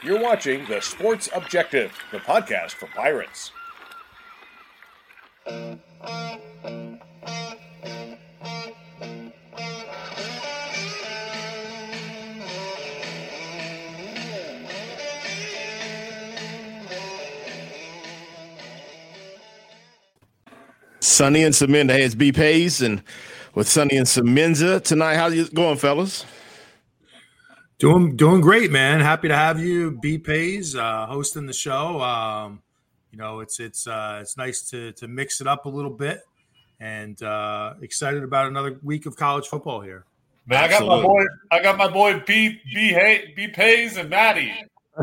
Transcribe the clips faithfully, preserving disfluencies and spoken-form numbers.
You're watching The Sports Objective, the podcast for Pirates. Sonny and Semenza. Hey, it's B. Pays and with Sonny and Semenza tonight. How's it going, fellas? Doing doing great, man. Happy to have you, B. Pays, uh, hosting the show. Um, you know, it's it's uh, it's nice to to mix it up a little bit, and uh, excited about another week of college football here. Man, I got Absolutely. my boy. I got my boy B. B. Hay, B. Pays and Maddie.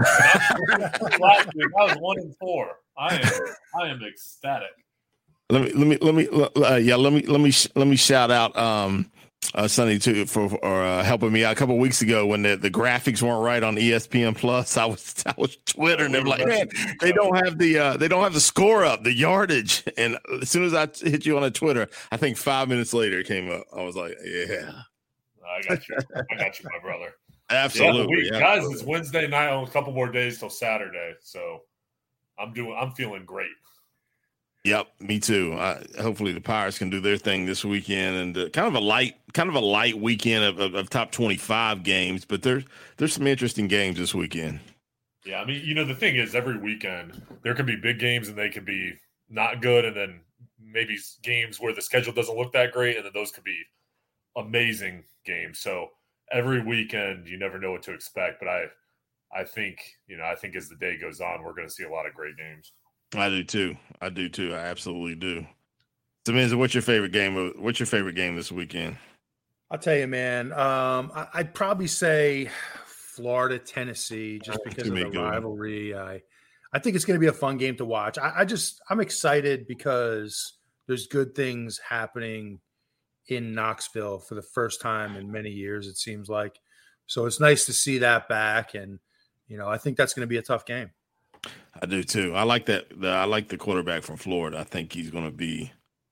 Last week I was one and four. I am I am ecstatic. Let me let me let me uh, yeah let me let me let me shout out um uh, Sonny too for, for uh, helping me out a couple of weeks ago when the, the graphics weren't right on E S P N Plus. I was I was twittering them like, man, they don't have the uh, they don't have the score up, the yardage. And as soon as I hit you on a Twitter, I think five minutes later it came up. I was like, yeah, I got you, I got you, my brother. Absolutely, yeah, week, yeah, guys. absolutely. It's Wednesday night. On a couple more days till Saturday, so I'm doing. I'm feeling great. Yep, me too. Uh, hopefully the Pirates can do their thing this weekend, and uh, kind of a light, kind of a light weekend of, of, of top twenty-five games. But there's there's some interesting games this weekend. Yeah, I mean, you know, the thing is, every weekend there can be big games and they can be not good, and then maybe games where the schedule doesn't look that great, and then those could be amazing games. So every weekend, you never know what to expect. But I, I think you know, I think as the day goes on, we're going to see a lot of great games. I do too. I do too. I absolutely do. Semenza, what's your favorite game? What's your favorite game this weekend? I'll tell you, man. Um, I, I'd probably say Florida, Tennessee, just because of the rivalry. I, I think it's going to be a fun game to watch. I, I just, I'm excited because there's good things happening in Knoxville for the first time in many years, it seems like. So it's nice to see that back, and you know, I think that's going to be a tough game. I do too. I like that. The, I like the quarterback from Florida. I think he's going to be.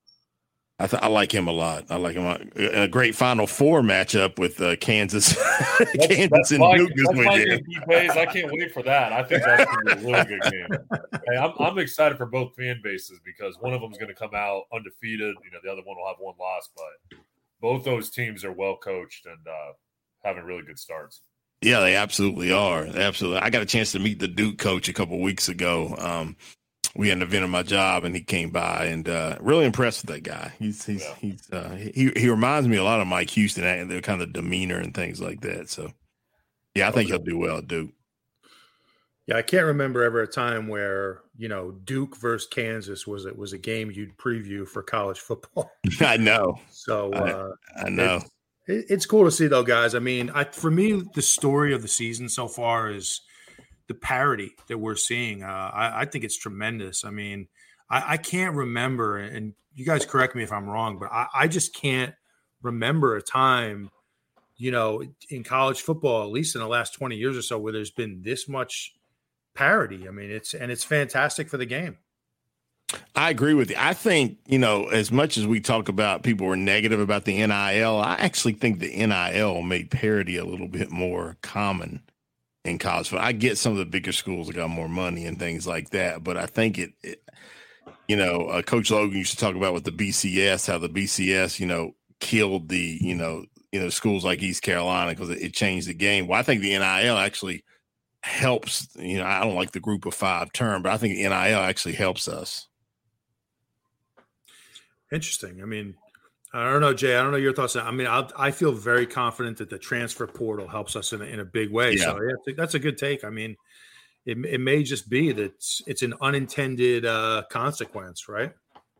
I th- I like him a lot. I like him. A, a great Final Four matchup with uh, Kansas, that's, Kansas that's and my, Duke this weekend. I can't wait for that. I think that's going to be a really good game. Hey, I'm I'm excited for both fan bases because one of them is going to come out undefeated. You know, the other one will have one loss, but both those teams are well coached and uh, having really good starts. Yeah, they absolutely are. Absolutely. I got a chance to meet the Duke coach a couple of weeks ago. Um, we had an event at my job, and he came by, and uh, really impressed with that guy. He's he's yeah. he's uh, he he reminds me a lot of Mike Houston and their kind of demeanor and things like that. So, yeah, I think he'll do well at Duke. Yeah, I can't remember ever a time where you know Duke versus Kansas was it was a game you'd preview for college football. I know. So uh, I, I know. It's cool to see, though, guys. I mean, I, for me, the story of the season so far is the parity that we're seeing. Uh, I, I think it's tremendous. I mean, I, I can't remember, and you guys correct me if I'm wrong, but I, I just can't remember a time, you know, in college football, at least in the last twenty years or so, where there's been this much parity. I mean, it's and it's fantastic for the game. I agree with you. I think, you know, as much as we talk about people were negative about the N I L, I actually think the N I L made parity a little bit more common in college. I get some of the bigger schools that got more money and things like that, but I think it, it you know, uh, Coach Logan used to talk about with the B C S, how the B C S, you know, killed the, you know, you know, schools like East Carolina because it, it changed the game. Well, I think the N I L actually helps, you know, I don't like the group of five term, but I think the N I L actually helps us. Interesting. I mean, I don't know, Jay. I don't know your thoughts. I mean, I, I feel very confident that the transfer portal helps us in a, in a big way. Yeah. So yeah, that's a good take. I mean, it, it may just be that it's, it's an unintended uh, consequence, right?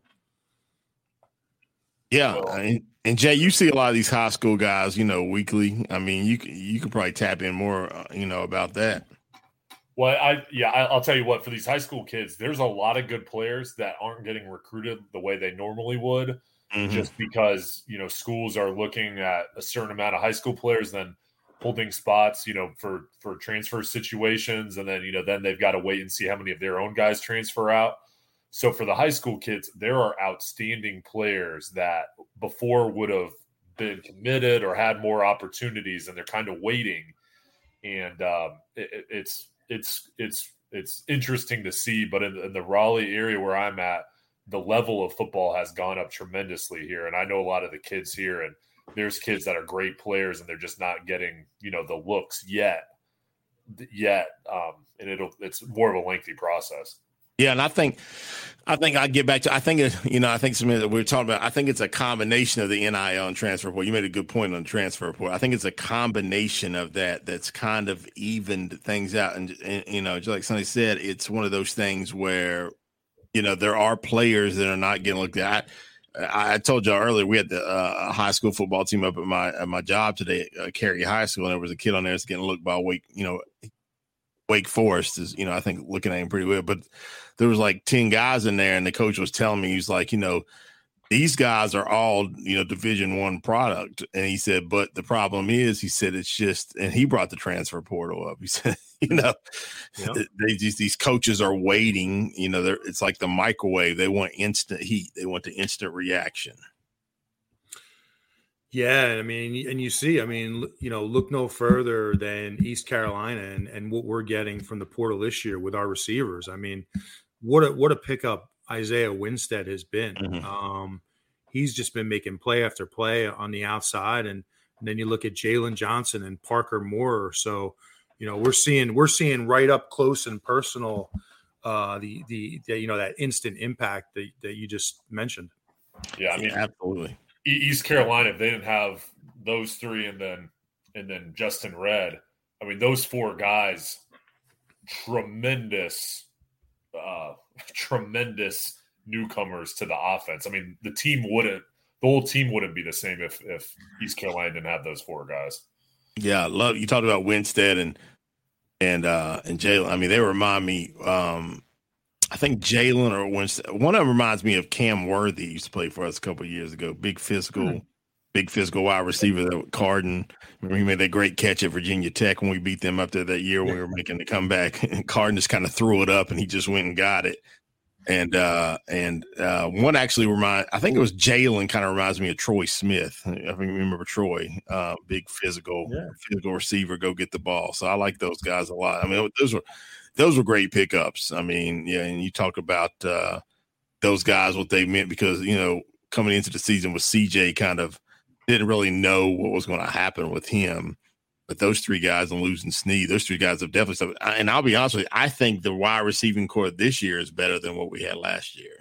Yeah, and, and Jay, you see a lot of these high school guys, you know, weekly. I mean, you you could probably tap in more, uh, you know, about that. Well, I yeah, I'll tell you what. For these high school kids, there's a lot of good players that aren't getting recruited the way they normally would, mm-hmm. just because you know schools are looking at a certain amount of high school players, then holding spots, you know, for for transfer situations, and then you know then they've got to wait and see how many of their own guys transfer out. So for the high school kids, there are outstanding players that before would have been committed or had more opportunities, and they're kind of waiting. And um, it, it's it's it's it's interesting to see. But in, in the Raleigh area where I'm at, the level of football has gone up tremendously here. And I know a lot of the kids here, and there's kids that are great players, and they're just not getting, you know, the looks yet, yet. Um, and it'll, it's more of a lengthy process. Yeah. And I think, I think I get back to, I think, it, you know, I think something that we we're talking about, I think it's a combination of the N I L and transfer report. You made a good point on the transfer report. I think it's a combination of that that's kind of evened things out. And, and you know, just like Sonny said, it's one of those things where, you know, there are players that are not getting looked at. I, I told y'all earlier, we had the uh, high school football team up at my at my job today, uh, Cary High School, and there was a kid on there that's getting looked by Wake, you know, Wake Forest is, you know, I think looking at him pretty well. But there was like ten guys in there, and the coach was telling me, he's like, you know, these guys are all, you know, Division One product. And he said, but the problem is, he said, it's just, and he brought the transfer portal up. He said, you know, yep. they just, these coaches are waiting, you know, they're, it's like the microwave. They want instant heat. They want the instant reaction. Yeah. I mean, and you see, I mean, you know, look no further than East Carolina and, and what we're getting from the portal this year with our receivers. I mean, what a, what a pickup Isaiah Winstead has been. Mm-hmm. Um, he's just been making play after play on the outside. And, and then you look at Jalen Johnson and Parker Moore. So, you know, we're seeing, we're seeing right up close and personal, uh, the, the, the, you know, that instant impact that, that you just mentioned. Yeah. I mean, yeah, absolutely. East Carolina, if they didn't have those three and then, and then Justin Redd, I mean, those four guys, tremendous, uh, tremendous newcomers to the offense. I mean, the team wouldn't, the whole team wouldn't be the same if if East Carolina didn't have those four guys. Yeah, I love you talked about Winstead and and uh, and Jalen. I mean, they remind me. Um, I think Jalen or Winstead. One of them reminds me of Cam Worthy. Used to play for us a couple of years ago. Big physical, mm-hmm. big physical wide receiver. That Carden. Remember, he made that great catch at Virginia Tech when we beat them up there that year when we were making the comeback. And Carden just kind of threw it up, and he just went and got it. And uh, and uh, one actually remind I think it was Jalen kind of reminds me of Troy Smith. I think you remember Troy, uh, big physical, yeah. physical receiver, go get the ball. So I like those guys a lot. I mean, those were those were great pickups. I mean, yeah, and you talk about uh, those guys, what they meant, because you know coming into the season with C J, kind of didn't really know what was going to happen with him. But those three guys and losing Snead, those three guys have definitely – and I'll be honest with you, I think the wide receiving core this year is better than what we had last year.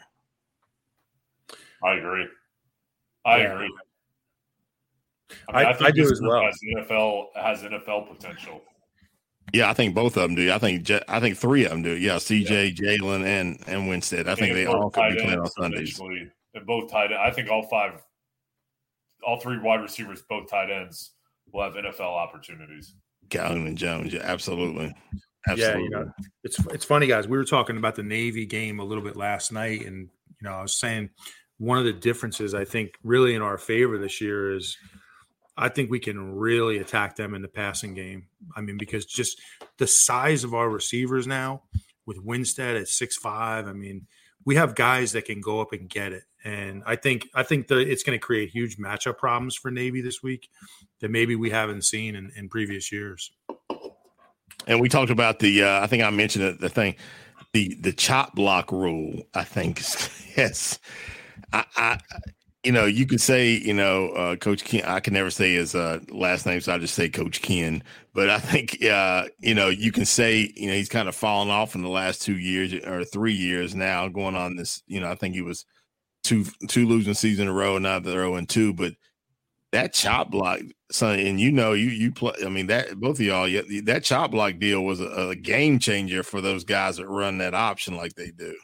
I agree. I yeah. agree. I, mean, I, I, think I do as well. Has N F L, has N F L potential. Yeah, I think both of them do. I think I think three of them do. Yeah, C J, yeah. Jalen, and, and Winstead. I think and they all could be playing on Sundays. And both tight ends. I think all five – all three wide receivers, both tight ends – will have N F L opportunities. Calvin and Jones, yeah, absolutely. Absolutely. Yeah, you know, it's it's funny, guys. We were talking about the Navy game a little bit last night, and you know, I was saying one of the differences I think really in our favor this year is I think we can really attack them in the passing game. I mean, because just the size of our receivers now with Winstead at six five, I mean, we have guys that can go up and get it. And I think I think that it's going to create huge matchup problems for Navy this week that maybe we haven't seen in, in previous years. And we talked about the uh, I think I mentioned it, the thing, the the chop block rule. I think yes, I, I you know you could say you know uh, Coach Ken. I can never say his uh, last name, so I just say Coach Ken. But I think uh, you know you can say you know he's kind of fallen off in the last two years or three years now, going on this. You know I think he was. Two two losing season in a row, now they're oh and two. But that chop block, son, and you know you you play. I mean that both of y'all, that chop block deal was a, a game changer for those guys that run that option like they do.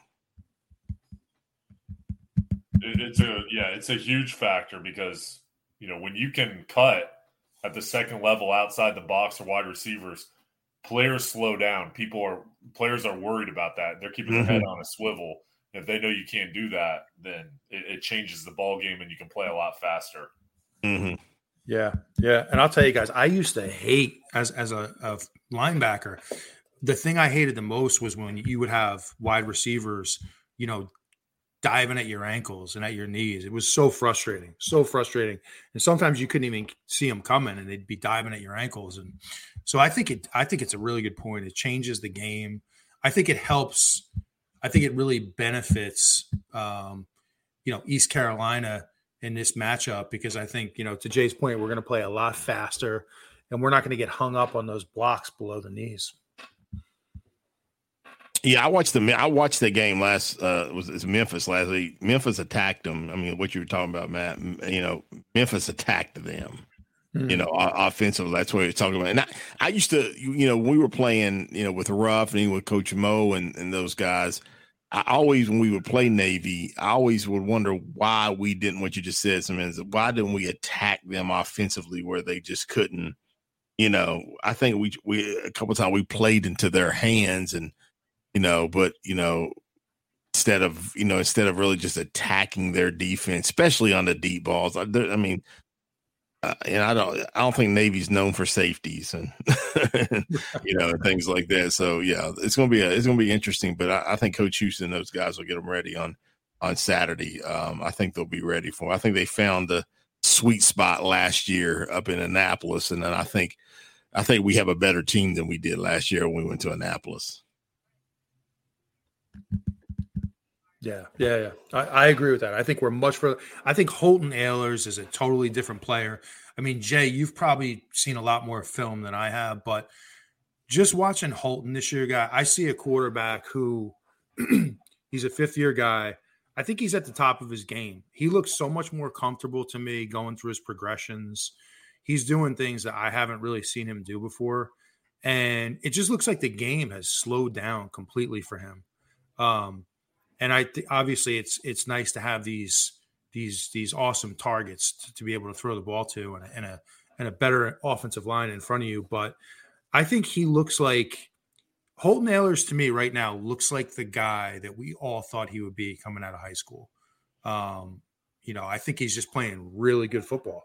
It, it's a yeah, it's a huge factor because you know when you can cut at the second level outside the box or wide receivers, players slow down. People are players are worried about that. They're keeping their mm-hmm. head on a swivel. If they know you can't do that, then it, it changes the ball game and you can play a lot faster. Mm-hmm. Yeah, yeah. And I'll tell you guys, I used to hate as as a, a linebacker. The thing I hated the most was when you would have wide receivers, you know, diving at your ankles and at your knees. It was so frustrating, so frustrating. And sometimes you couldn't even see them coming, and they'd be diving at your ankles. And so I think it, I think it's a really good point. It changes the game. I think it helps. I think it really benefits, um, you know, East Carolina in this matchup, because I think, you know, to Jay's point, we're going to play a lot faster, and we're not going to get hung up on those blocks below the knees. Yeah, I watched the I watched the game last uh was it's Memphis last week. Memphis attacked them. I mean, what you were talking about, Matt. You know, Memphis attacked them. Mm-hmm. You know, offensively. That's what you're talking about. And I, I used to, you know, we were playing, you know, with Ruff and even with Coach Mo and, and those guys. I always, when we would play Navy, I always would wonder why we didn't. What you just said, Simmons. Why didn't we attack them offensively where they just couldn't? You know, I think we we a couple of times we played into their hands and. You know, but, you know, instead of, you know, instead of really just attacking their defense, especially on the deep balls, I, I mean, uh, and I don't, I don't think Navy's known for safeties and, you know, and things like that. So, yeah, it's going to be, a, it's going to be interesting, but I, I think Coach Houston, those guys will get them ready on, on Saturday. Um, I think they'll be ready for them. I think they found the sweet spot last year up in Annapolis. And then I think, I think we have a better team than we did last year when we went to Annapolis. Yeah, yeah, yeah. I, I agree with that. I think we're much further. I think Holton Ahlers is a totally different player. I mean, Jay, you've probably seen a lot more film than I have, but just watching Holton this year, guy, I see a quarterback who he's a fifth year guy. I think he's at the top of his game. He looks so much more comfortable to me going through his progressions. He's doing things that I haven't really seen him do before. And it just looks like the game has slowed down completely for him. Um, and I th- obviously it's it's nice to have these these these awesome targets to, to be able to throw the ball to, and a, and a and a better offensive line in front of you. But I think he looks like Holton Ahlers to me right now looks like the guy that we all thought he would be coming out of high school. Um, you know, I think he's just playing really good football.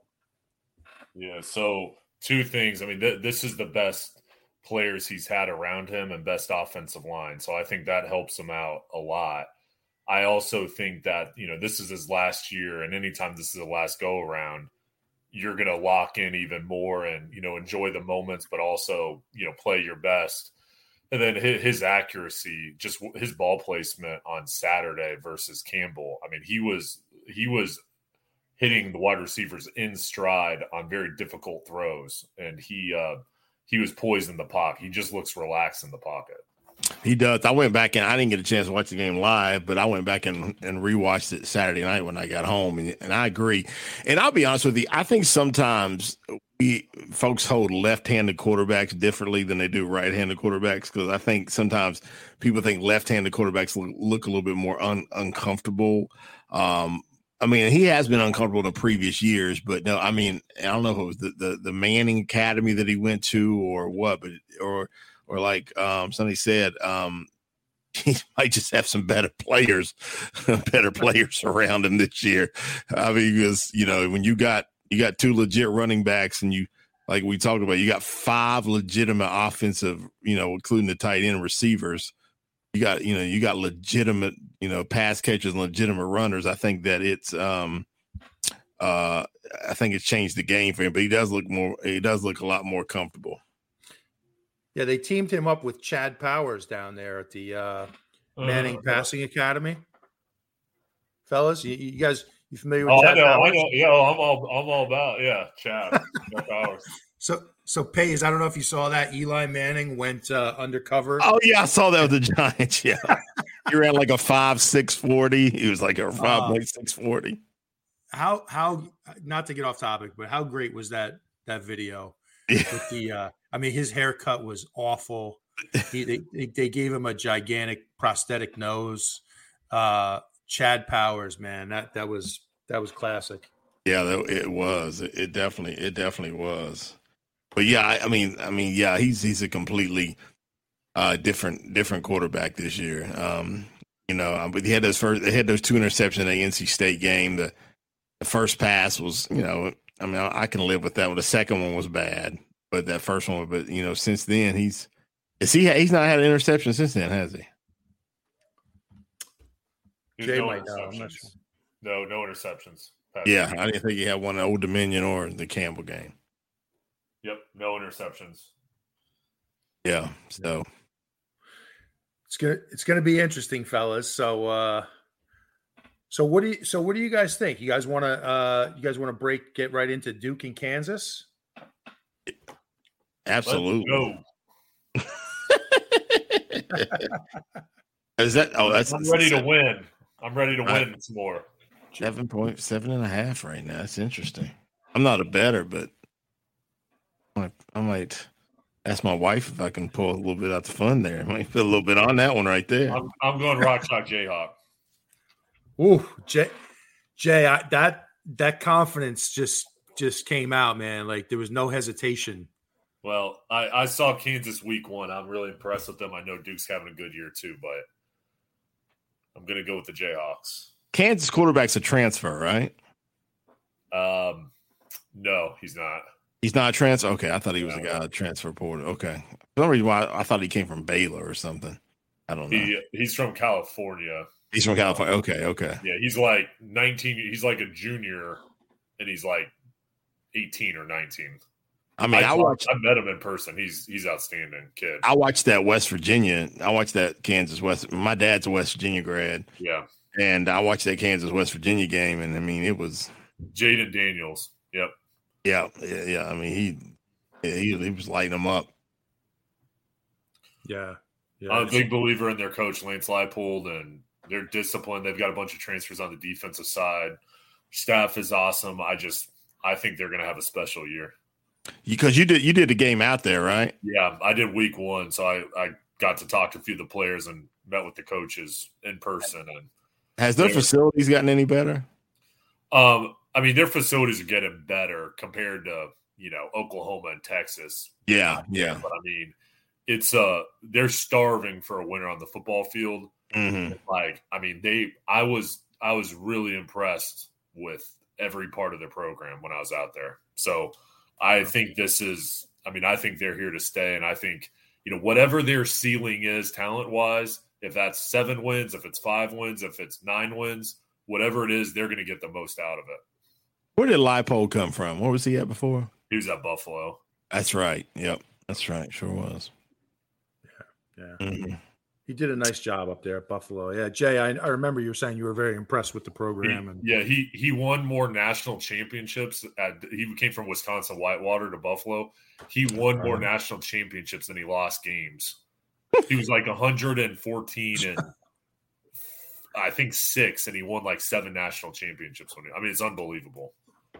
Yeah. So two things. I mean, th- this is the best players he's had around him and best offensive line. So I think that helps him out a lot. I also think that, you know, this is his last year, and anytime this is the last go around, you're going to lock in even more and, you know, enjoy the moments, but also, you know, play your best. And then his, his accuracy, just his ball placement on Saturday versus Campbell. I mean, he was, he was hitting the wide receivers in stride on very difficult throws. And he, uh, he was poised in the pocket. He just looks relaxed in the pocket. He does. I went back and I didn't get a chance to watch the game live, but I went back and, and rewatched it Saturday night when I got home. And, and I agree. And I'll be honest with you, I think sometimes we folks hold left-handed quarterbacks differently than they do right-handed quarterbacks, because I think sometimes people think left-handed quarterbacks look, look a little bit more un, uncomfortable. Um, I mean, he has been uncomfortable in the previous years, but no, I mean, I don't know if it was the, the, the Manning Academy that he went to or what, but or or like um, somebody said, um, he might just have some better players, better players around him this year. I mean, because you know, when you got you got two legit running backs, and you like we talked about, you got five legitimate offensive, you know, including the tight end receivers. You got, you know, you got legitimate, you know, pass catchers and legitimate runners. I think that it's, um, uh, I think it's changed the game for him, but he does look more, he does look a lot more comfortable. Yeah. They teamed him up with Chad Powers down there at the uh, Manning uh, Passing Academy. Fellas, you, you guys, you familiar with oh, Chad I know, Powers? I know. Yeah, I'm all, I'm all about, yeah, Chad Powers. So, so Pays, I don't know if you saw that. Eli Manning went uh, undercover. Oh yeah, I saw that with the Giants. Yeah, he ran like a five six forty. He was like a five uh, like six forty. How how not to get off topic, but how great was that that video? Yeah. With the, uh, I mean, his haircut was awful. He, they they gave him a gigantic prosthetic nose. Uh, Chad Powers, man, that that was that was classic. Yeah, it was. It definitely it definitely was. But yeah, I, I mean, I mean, yeah, he's he's a completely uh, different different quarterback this year. Um, you know, but he had those first, they had those two interceptions in the N C State game. The, the first pass was, you know, I mean, I, I can live with that one. The second one was bad, but that first one, but you know, since then he's is he he's not had an interception since then, has he? Jay no might know. I'm not interceptions. sure. No, no interceptions. Yeah, I didn't think he had one at Old Dominion or the Campbell game. Yep, no interceptions. Yeah, so it's gonna it's gonna be interesting, fellas. So, uh, so what do you so what do you guys think? You guys want to uh, you guys want to break get right into Duke and Kansas? Absolutely. Is that? Oh, that's. I'm ready to win. I'm ready to Right. win some more. Seven point seven and a half right now. That's interesting. I'm not a better, but I might, I might ask my wife if I can pull a little bit out the fun there. I might put a little bit on that one right there. I'm, I'm going Rock Chalk Jayhawk. Ooh, Jay, Jay, I, that that confidence just just came out, man. Like there was no hesitation. Well, I, I saw Kansas week one. I'm really impressed with them. I know Duke's having a good year too, but I'm going to go with the Jayhawks. Kansas quarterback's a transfer, right? Um, no, he's not. He's not a transfer. Okay, I thought he was No. a guy transfer portal. Okay, for some reason why I thought he came from Baylor or something. I don't know. He he's from California. He's from California. Okay, okay. Yeah, he's like nineteen. He's like a junior, and he's like eighteen or nineteen. I mean, I, I watched. I met him in person. He's he's outstanding kid. I watched that West Virginia. I watched that Kansas West. My dad's a West Virginia grad, Yeah, and I watched that Kansas West Virginia game, and I mean, it was. Jaden Daniels. Yep. Yeah, yeah, yeah. I mean, he he he was lighting them up. Yeah, yeah. I'm a big believer in their coach Lance Leipold and their discipline. They've got a bunch of transfers on the defensive side. Staff is awesome. I just I think they're going to have a special year. Because you did you did the game out there, right? Yeah, I did week one, so I, I got to talk to a few of the players and met with the coaches in person. And Has their facilities gotten any better? um, I mean, their facilities are getting better compared to you know Oklahoma and Texas. Yeah, yeah. But I mean, it's uh they're starving for a winner on the football field. Mm-hmm. Like, I mean, they I was I was really impressed with every part of their program when I was out there. So I think this is, I mean, I think they're here to stay. And I think, you know, whatever their ceiling is talent wise, if that's seven wins, if it's five wins, if it's nine wins, whatever it is, they're going to get the most out of it. Where did Leipold come from? Where was he at before? He was at Buffalo. That's right. Yep. That's right. Sure was. Yeah. Mm-hmm. He did a nice job up there at Buffalo. Yeah, Jay, I, I remember you were saying you were very impressed with the program. He, and yeah, he he won more national championships. At, he came from Wisconsin Whitewater to Buffalo. He won more national championships than he lost games. He was like one hundred fourteen and I think six, and he won like seven national championships. When he, I mean, it's unbelievable.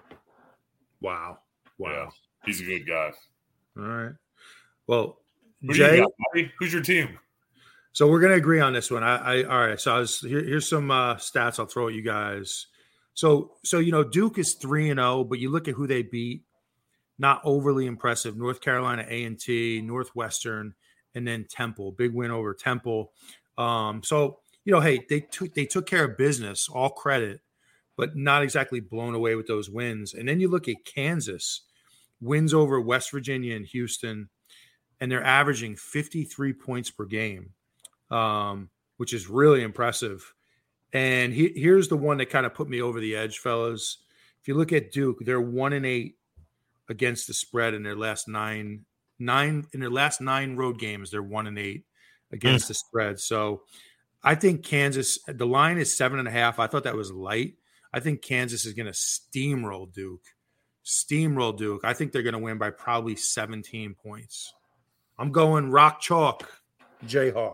Wow, wow, Yeah, he's a good guy. All right. Well, Who Jay, you got, Bobby? Who's your team? so we're going to agree on this one. I, I all right. So I was here, here's some uh, stats I'll throw at you guys. So so you know Duke is three and zero, but you look at who they beat. Not overly impressive. North Carolina A and T, Northwestern, and then Temple. Big win over Temple. Um, so you know, hey, they took they took care of business. All credit, but not exactly blown away with those wins. And then you look at Kansas, wins over West Virginia and Houston, and they're averaging fifty-three points per game. Um, which is really impressive. And he, here's the one that kind of put me over the edge, fellas. If you look at Duke, they're one and eight against the spread in their last nine, nine in their last nine road games. They're one and eight against mm. the spread. So I think Kansas, the line is seven and a half. I thought that was light. I think Kansas is going to steamroll Duke, steamroll Duke. I think they're going to win by probably seventeen points. I'm going rock chalk, Jayhawk.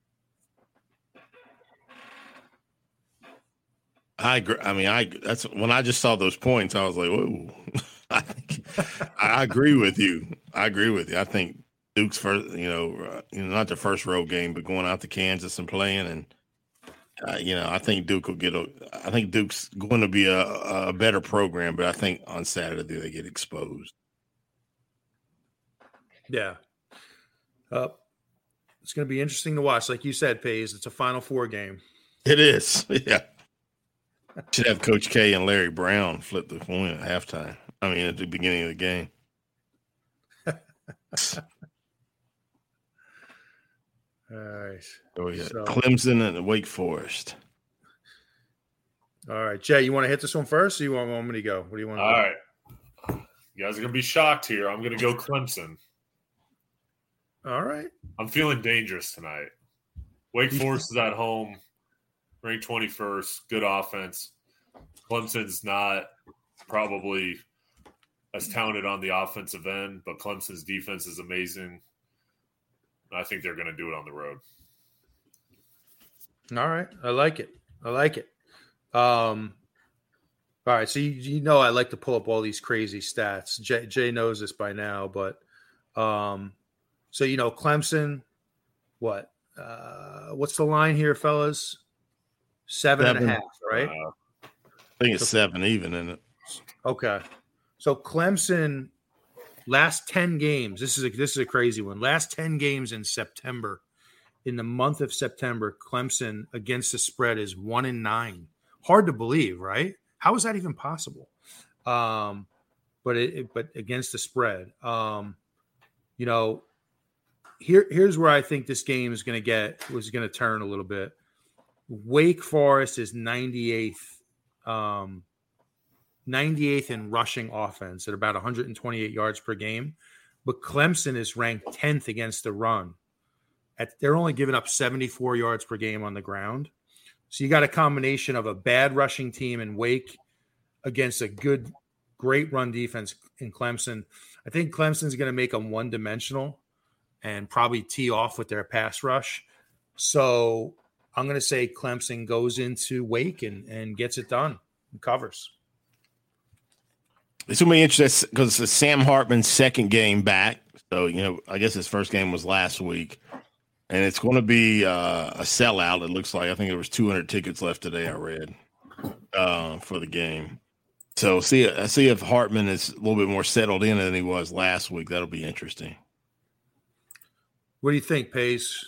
I agree. I mean, I that's when I just saw those points, I was like, "Whoa!" I think I agree with you. I agree with you. I think Duke's first, you know, uh, you know, not the first road game, but going out to Kansas and playing, and uh, you know, I think Duke will get a. I think Duke's going to be a, a better program, but I think on Saturday they get exposed. Yeah, uh, it's going to be interesting to watch. Like you said, Pays, it's a Final Four game. It is, yeah. Should have Coach K and Larry Brown flip the coin at halftime. I mean, at the beginning of the game. All right. Oh, yeah. So, Clemson and Wake Forest. All right, Jay, you want to hit this one first, or you want, want me to go? What do you want? All to right. You guys are going to be shocked here. I'm going to go Clemson. All right. I'm feeling dangerous tonight. Wake Forest is at home, ranked twenty-first, good offense. Clemson's not probably as talented on the offensive end, but Clemson's defense is amazing. I think they're going to do it on the road. All right. I like it. I like it. Um, all right. So, you, you know, I like to pull up all these crazy stats. Jay, Jay knows this by now, but um, so, you know, Clemson, what? Uh, what's the line here, fellas? Seven, seven. and a half, right? Uh, I think it's seven even, isn't it? Okay. So Clemson, last ten games, this is a, this is a crazy one. Last ten games in September, in the month of September, Clemson against the spread is one and nine. Hard to believe, right? How is that even possible? Um, but it, it but against the spread, um, you know, here here's where I think this game is going to get was going to turn a little bit. Wake Forest is ninety-eighth, um, ninety-eighth in rushing offense at about one hundred twenty-eight yards per game, but Clemson is ranked tenth against the run. At, they're only giving up seventy-four yards per game on the ground. So you got a combination of a bad rushing team in Wake against a good, great run defense in Clemson. I think Clemson's going to make them one-dimensional and probably tee off with their pass rush. So I'm going to say Clemson goes into Wake and, and gets it done and covers. It's going to be interesting because it's Sam Hartman's second game back. So, you know, I guess his first game was last week. And it's going to be uh, a sellout, it looks like. I think there was two hundred tickets left today, I read, uh, for the game. So see, I see if Hartman is a little bit more settled in than he was last week. That'll be interesting. What do you think, Pace?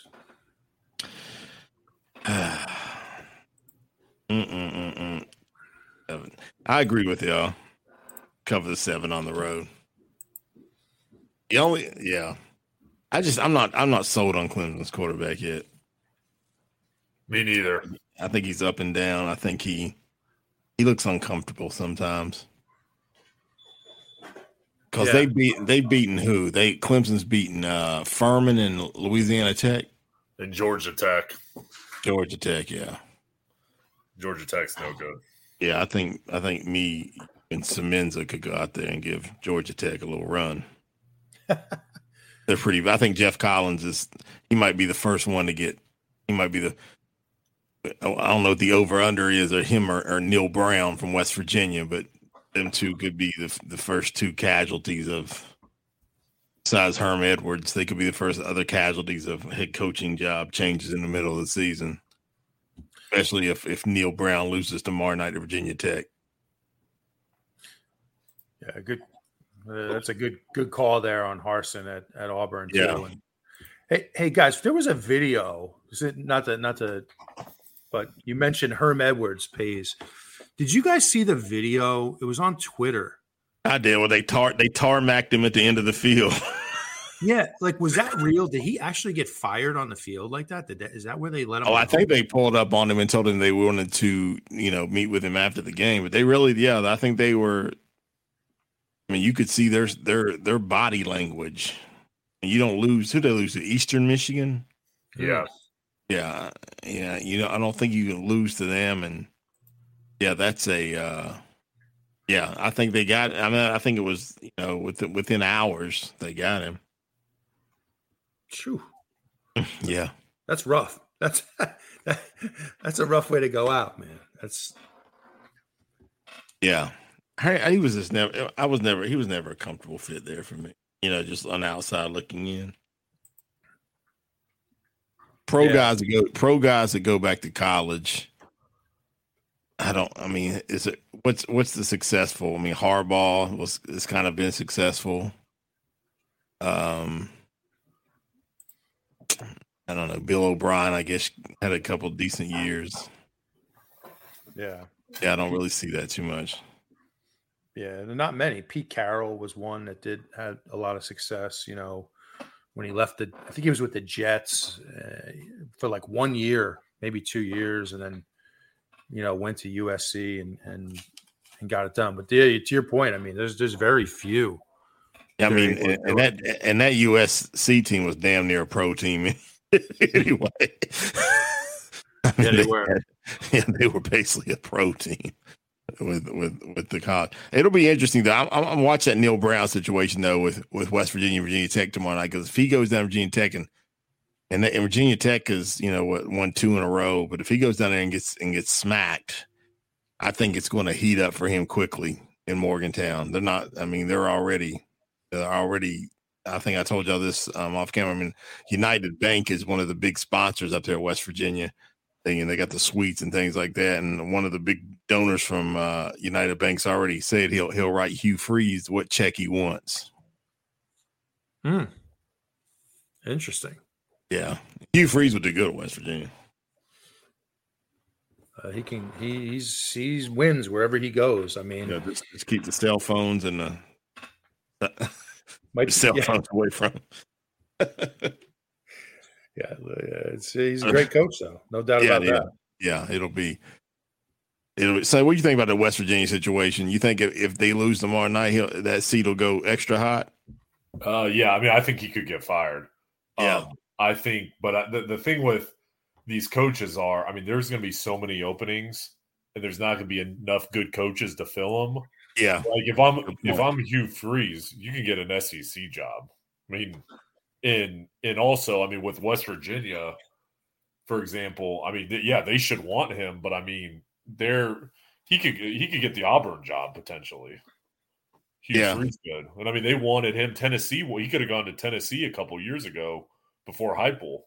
Mm-mm-mm-mm. I agree with y'all. Cover the seven on the road. The only, yeah. I just, I'm not, I'm not sold on Clemson's quarterback yet. Me neither. I think he's up and down. I think he, he looks uncomfortable sometimes. Because yeah. they beat, they beaten who? They Clemson's beaten uh, Furman and Louisiana Tech and Georgia Tech. Georgia Tech, yeah. Georgia Tech's no good. Yeah, I think, I think me and Semenza could go out there and give Georgia Tech a little run. They're pretty. I think Jeff Collins is. He might be the first one to get. He might be the. I don't know what the over under is, or him or, or Neil Brown from West Virginia, but them two could be the the first two casualties of. Besides Herm Edwards, they could be the first other casualties of head coaching job changes in the middle of the season, especially if if Neil Brown loses tomorrow night to Virginia Tech. Yeah, good. Uh, that's a good good call there on Harsin at, at Auburn too. Yeah. And, hey, hey guys, there was a video. Is it not to not to, but you mentioned Herm Edwards pays. Did you guys see the video? It was on Twitter. I did. Well, they tar they tarmacked him at the end of the field. Yeah, like was that real? Did he actually get fired on the field like that? Did that is that where they let him? Oh, I go? think they pulled up on him and told him they wanted to, you know, meet with him after the game. But they really, yeah, I think they were. I mean, you could see their their their body language. And you don't lose. Who they lose to? Eastern Michigan. Yeah, yeah, yeah. You know, I don't think you can lose to them. And yeah, that's a. Uh, yeah, I think they got. I mean, I think it was you know within within hours they got him. Phew. Yeah, that's rough. That's that, that's a rough way to go out, man. That's yeah. I, he was just never. I was never. He was never a comfortable fit there for me. You know, just on the outside looking in. Pro yeah. guys that go. Pro guys that go back to college. I don't. I mean, is it what's what's the successful? I mean, Harbaugh was has kind of been successful. Um, I don't know. Bill O'Brien, I guess, had a couple of decent years. Yeah. Yeah, I don't really see that too much. Yeah, not many. Pete Carroll was one that did had a lot of success. You know, when he left the, I think he was with the Jets uh, for like one year, maybe two years, and then you know, went to U S C and and and got it done. But the, to your point, I mean, there's there's very few. I mean, and, and that and that U S C team was damn near a pro team anyway. I mean, yeah, they, they were. Had, yeah, they were basically a pro team with with with the college. It'll be interesting though. I'm, I'm watching that Neil Brown situation though with with West Virginia, Virginia Tech tomorrow night, because if he goes down to Virginia Tech and and, and Virginia Tech is, you know, what, won two in a row, but if he goes down there and gets and gets smacked, I think it's going to heat up for him quickly in Morgantown. They're not. I mean, they're already. They're already. I think I told y'all this um, off camera. I mean, United Bank is one of the big sponsors up there in West Virginia. They, they got the suites and things like that. And one of the big donors from uh, United Bank's already said he'll he'll write Hugh Freeze what check he wants. Hmm. Interesting. Yeah, Hugh Freeze would do good at West Virginia. Uh, he can. He, he's he wins wherever he goes. I mean, yeah, just, just keep the cell phones and the, the might, cell yeah. phones away from him. yeah, it's, he's a great coach, though. No doubt yeah, about yeah, that. Yeah, it'll be. It'll. So, what do you think about the West Virginia situation? You think if, if they lose tomorrow night, he'll, that seat will go extra hot? Uh, yeah, I mean, I think he could get fired. Yeah, um, I think. But I, the the thing with these coaches are, I mean, there's going to be so many openings, and there's not going to be enough good coaches to fill them. Yeah, like if I'm if I'm Hugh Freeze, you can get an S E C job. I mean, in and also, I mean, with West Virginia, for example, I mean, th- yeah, they should want him, but I mean, they're he could he could get the Auburn job potentially. Hugh yeah. Freeze good, and I mean, they wanted him. Tennessee, well, he could have gone to Tennessee a couple years ago before Heupel.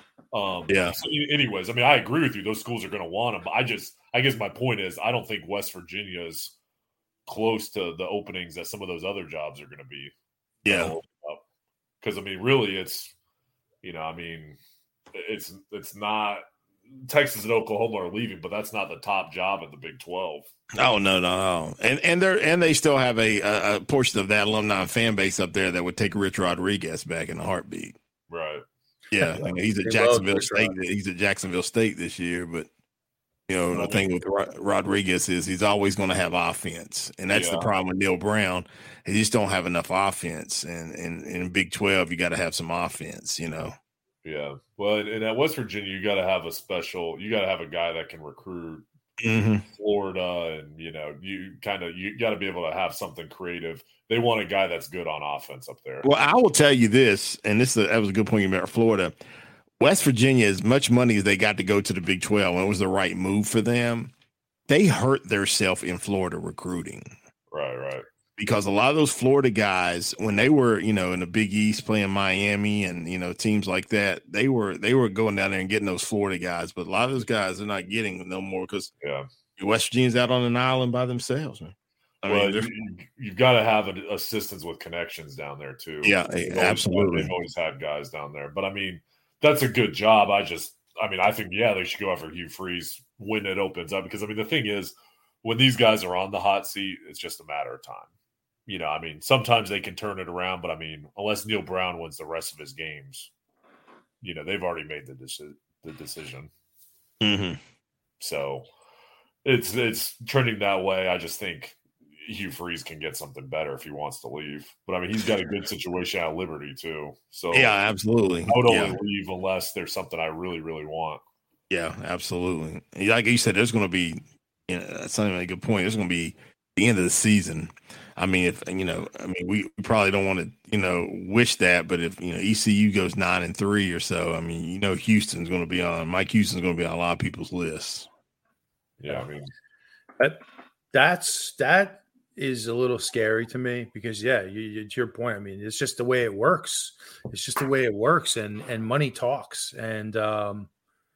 Um, yeah. So anyways, I mean, I agree with you. Those schools are going to want him. But I just, I guess my point is, I don't think West Virginia is close to the openings that some of those other jobs are going to be. Yeah. Because I mean, really, it's, you know, I mean, it's it's not Texas and Oklahoma are leaving, but that's not the top job in the Big twelve. Oh no, no, no. And and they and they still have a, a, a portion of that alumni fan base up there that would take Rich Rodriguez back in a heartbeat. Right. Yeah, I mean, he's at Jacksonville State. He's at Jacksonville State this year, but you know the thing with Rod- Rodriguez is he's always going to have offense, and that's yeah. the problem with Neil Brown. He just don't have enough offense, and and in Big twelve you got to have some offense, you know. Yeah, well, and at West Virginia you got to have a special. You got to have a guy that can recruit mm-hmm. Florida, and you know you kind of you got to be able to have something creative. They want a guy that's good on offense up there. Well, I will tell you this, and this is a, that was a good point you made about Florida. West Virginia, as much money as they got to go to the Big twelve, and it was the right move for them, they hurt themselves in Florida recruiting. Right, right. Because a lot of those Florida guys, when they were, you know, in the Big East playing Miami and, you know, teams like that, they were they were going down there and getting those Florida guys. But a lot of those guys are not getting no more because yeah. West Virginia's out on an island by themselves, man. I well, mean, you, you've got to have assistants with connections down there too. Yeah, they've absolutely. Always, they've always had guys down there, but I mean, that's a good job. I just, I mean, I think yeah, they should go after Hugh Freeze when it opens up because I mean, the thing is, when these guys are on the hot seat, it's just a matter of time. You know, I mean, sometimes they can turn it around, but I mean, unless Neil Brown wins the rest of his games, you know, they've already made the deci- the decision. Mm-hmm. So it's it's trending that way. I just think Hugh Freeze can get something better if he wants to leave. But I mean, he's got a good situation at Liberty too. So yeah, absolutely. I would only yeah. leave unless there's something I really, really want. Yeah, absolutely. Like you said, there's going to be, you know, that's not even a good point. There's going to be the end of the season. I mean, if you know, I mean, we probably don't want to, you know, wish that, but if you know E C U goes nine and three or so, I mean, you know, Houston's going to be on Mike Houston's going to be on a lot of people's lists. Yeah, I mean, that that's that is a little scary to me because yeah, you, you, to your point, I mean, it's just the way it works. It's just the way it works, and and money talks, and um,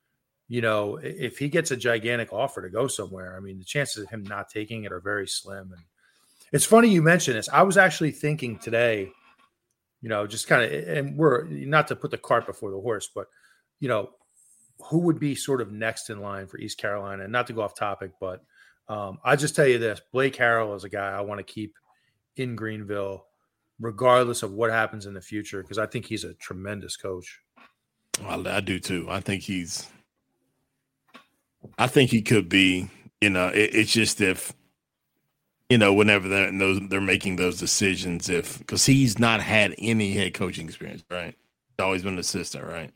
you know, if he gets a gigantic offer to go somewhere, I mean, the chances of him not taking it are very slim. And it's funny you mentioned this. I was actually thinking today, you know, just kind of, and we're not to put the cart before the horse, but, you know, who would be sort of next in line for East Carolina? And not to go off topic, but um, I just tell you this, Blake Harrell is a guy I want to keep in Greenville, regardless of what happens in the future, because I think he's a tremendous coach. Well, I do too. I think he's, I think he could be, You know, it, it's just if, you know, whenever they're, those, they're making those decisions, if because he's not had any head coaching experience, right? He's always been an assistant, right?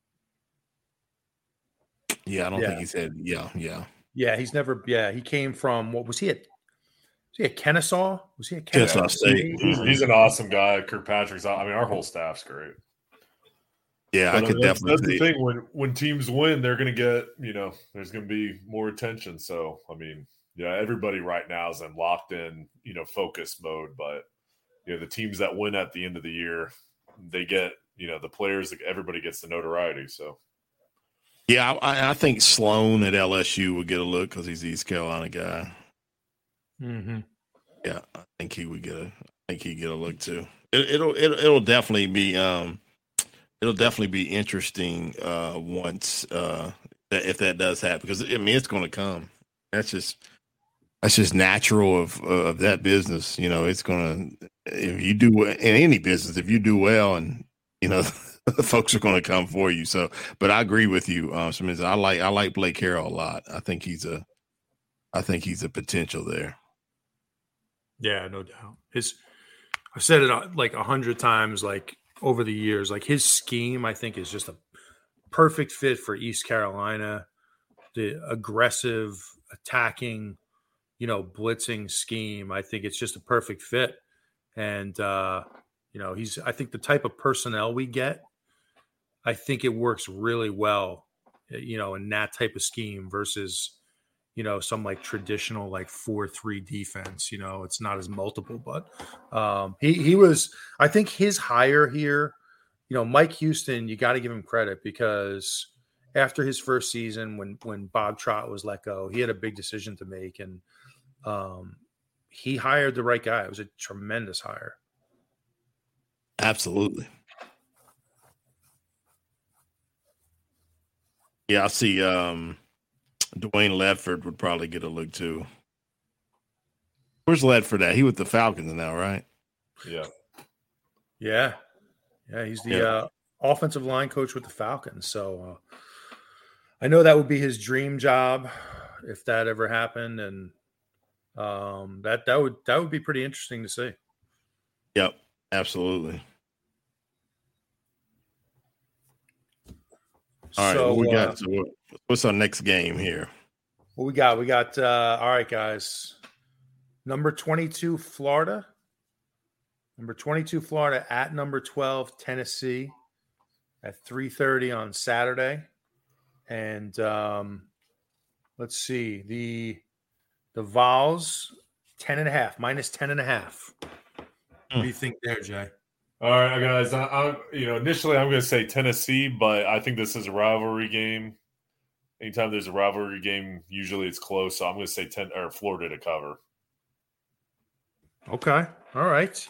Yeah, I don't Yeah. think he's had. Yeah, yeah. Yeah, he's never. Yeah, he came from what was he at? Was he at Kennesaw? Was he at Kennesaw, Kennesaw State. He's, he's an awesome guy. Kirkpatrick's. I mean, our whole staff's great. Yeah, but I could that's, definitely. That's the thing. When when teams win, they're going to get. You know, there's going to be more attention. So, I mean, yeah, everybody right now is in locked in, you know, focus mode. But you know, the teams that win at the end of the year, they get. You know, the players. Everybody gets the notoriety. So. Yeah, I, I think Sloan at L S U would get a look because he's the East Carolina guy. Mm-hmm. Yeah, I think he would get a. I think he'd get a look too. It, it'll it'll it'll definitely be um, it'll definitely be interesting uh once uh that, if that does happen because I mean it's going to come. That's just that's just natural of of that business. You know, it's going to if you do in any business if you do well and you know. Folks are going to come for you. So, but I agree with you, um, Smith. I like I like Blake Harrell a lot. I think he's a, I think he's a potential there. Yeah, no doubt. His, I've said it like a hundred times, like over the years. Like his scheme, I think, is just a perfect fit for East Carolina. The aggressive, attacking, you know, blitzing scheme. I think it's just a perfect fit. And uh, you know, he's. I think the type of personnel we get. I think it works really well, you know, in that type of scheme versus, you know, some like traditional like four three defense. You know, it's not as multiple, but um, he he was. I think his hire here, you know, Mike Houston, you got to give him credit because after his first season, when when Bob Trott was let go, he had a big decision to make, and um, he hired the right guy. It was a tremendous hire. Absolutely. Yeah, I see. Um, Dwayne Ledford would probably get a look too. Where's Ledford at? He with the Falcons now, right? Yeah, yeah, yeah. He's the Yeah. uh, offensive line coach with the Falcons. So uh, I know that would be his dream job if that ever happened, and um, that that would that would be pretty interesting to see. Yep, absolutely. All right, so, what we got? uh, So what, what's our next game here? what we got? We got uh, all right, guys. Number twenty-two, Florida. Number twenty-two, Florida at number twelve, Tennessee, at three thirty on Saturday. And um, let's see the the Vols ten and a half, minus ten and a half. What do you think there, Jay? All right, guys. I, I, you know, initially I'm going to say Tennessee, but I think this is a rivalry game. Anytime there's a rivalry game, usually it's close. So I'm going to say ten or Florida to cover. Okay. All right.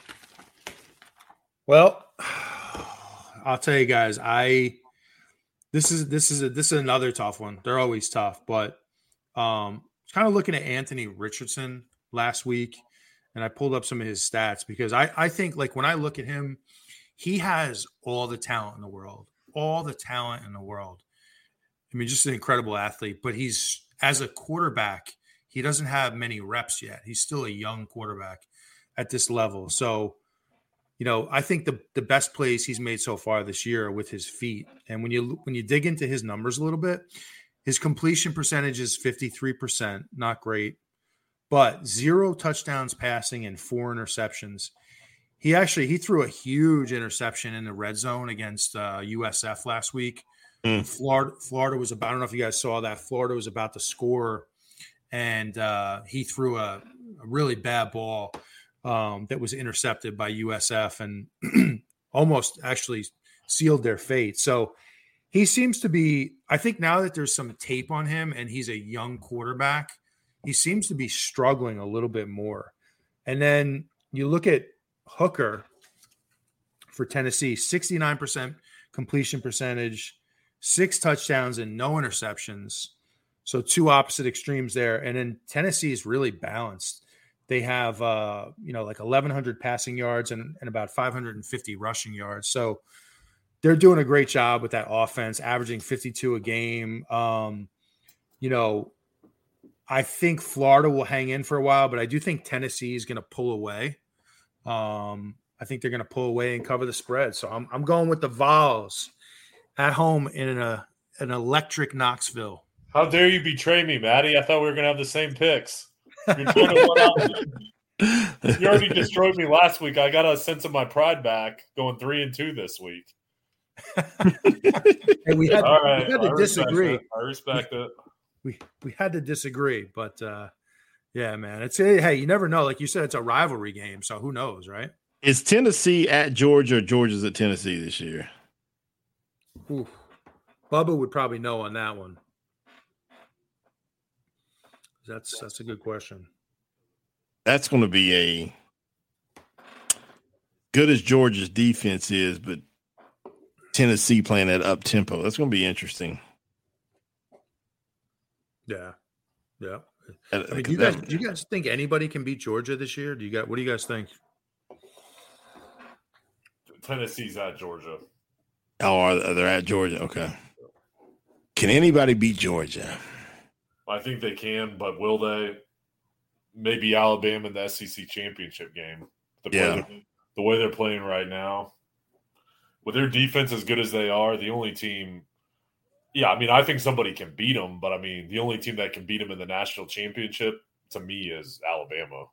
Well, I'll tell you guys, I this is this is a this is another tough one. They're always tough, but um kind of looking at Anthony Richardson last week. And I pulled up some of his stats because I, I think like when I look at him, he has all the talent in the world, all the talent in the world. I mean, just an incredible athlete, but he's as a quarterback, he doesn't have many reps yet. He's still a young quarterback at this level. So, you know, I think the, the best plays he's made so far this year are with his feet. And when you, when you dig into his numbers a little bit, his completion percentage is fifty-three percent, not great. But zero touchdowns passing and four interceptions. He actually he threw a huge interception in the red zone against uh, U S F last week. Mm. Florida Florida was about. I don't know if you guys saw that. Florida was about to score, and uh, he threw a, a really bad ball um, that was intercepted by U S F and almost actually sealed their fate. So he seems to be. I think now that there's some tape on him and he's a young quarterback, he seems to be struggling a little bit more. And then you look at Hooker for Tennessee, sixty-nine percent completion percentage, six touchdowns and no interceptions. So two opposite extremes there. And then Tennessee is really balanced. They have, uh, you know, like eleven hundred passing yards and, and about five hundred fifty rushing yards. So they're doing a great job with that offense, averaging fifty-two a game. Um, you know, I think Florida will hang in for a while, but I do think Tennessee is going to pull away. Um, I think they're going to pull away and cover the spread. So I'm I'm going with the Vols at home in a an electric Knoxville. How dare you betray me, Maddie? I thought we were going to have the same picks. You're trying to one up me. You already destroyed me last week. I got a sense of my pride back, going three and two this week. Hey, we had, All right, we had to I disagree. It. I respect it. We we had to disagree, but uh, yeah, man, it's hey, you never know. Like you said, it's a rivalry game, so who knows, right? Is Tennessee at Georgia or Georgia's at Tennessee this year? Ooh. Bubba would probably know on that one. That's that's a good question. That's going to be a good as Georgia's defense is, but Tennessee playing at up tempo. That's going to be interesting. Yeah, yeah. I mean, do you guys, do you guys think anybody can beat Georgia this year? Do you got? What do you guys think? Tennessee's at Georgia. Oh, are they at Georgia? Okay. Can anybody beat Georgia? I think they can, but will they? Maybe Alabama in the S E C championship game. The, yeah. play, the way they're playing right now, with their defense as good as they are, the only team. Yeah, I mean, I think somebody can beat them, but I mean, the only team that can beat them in the national championship to me is Alabama.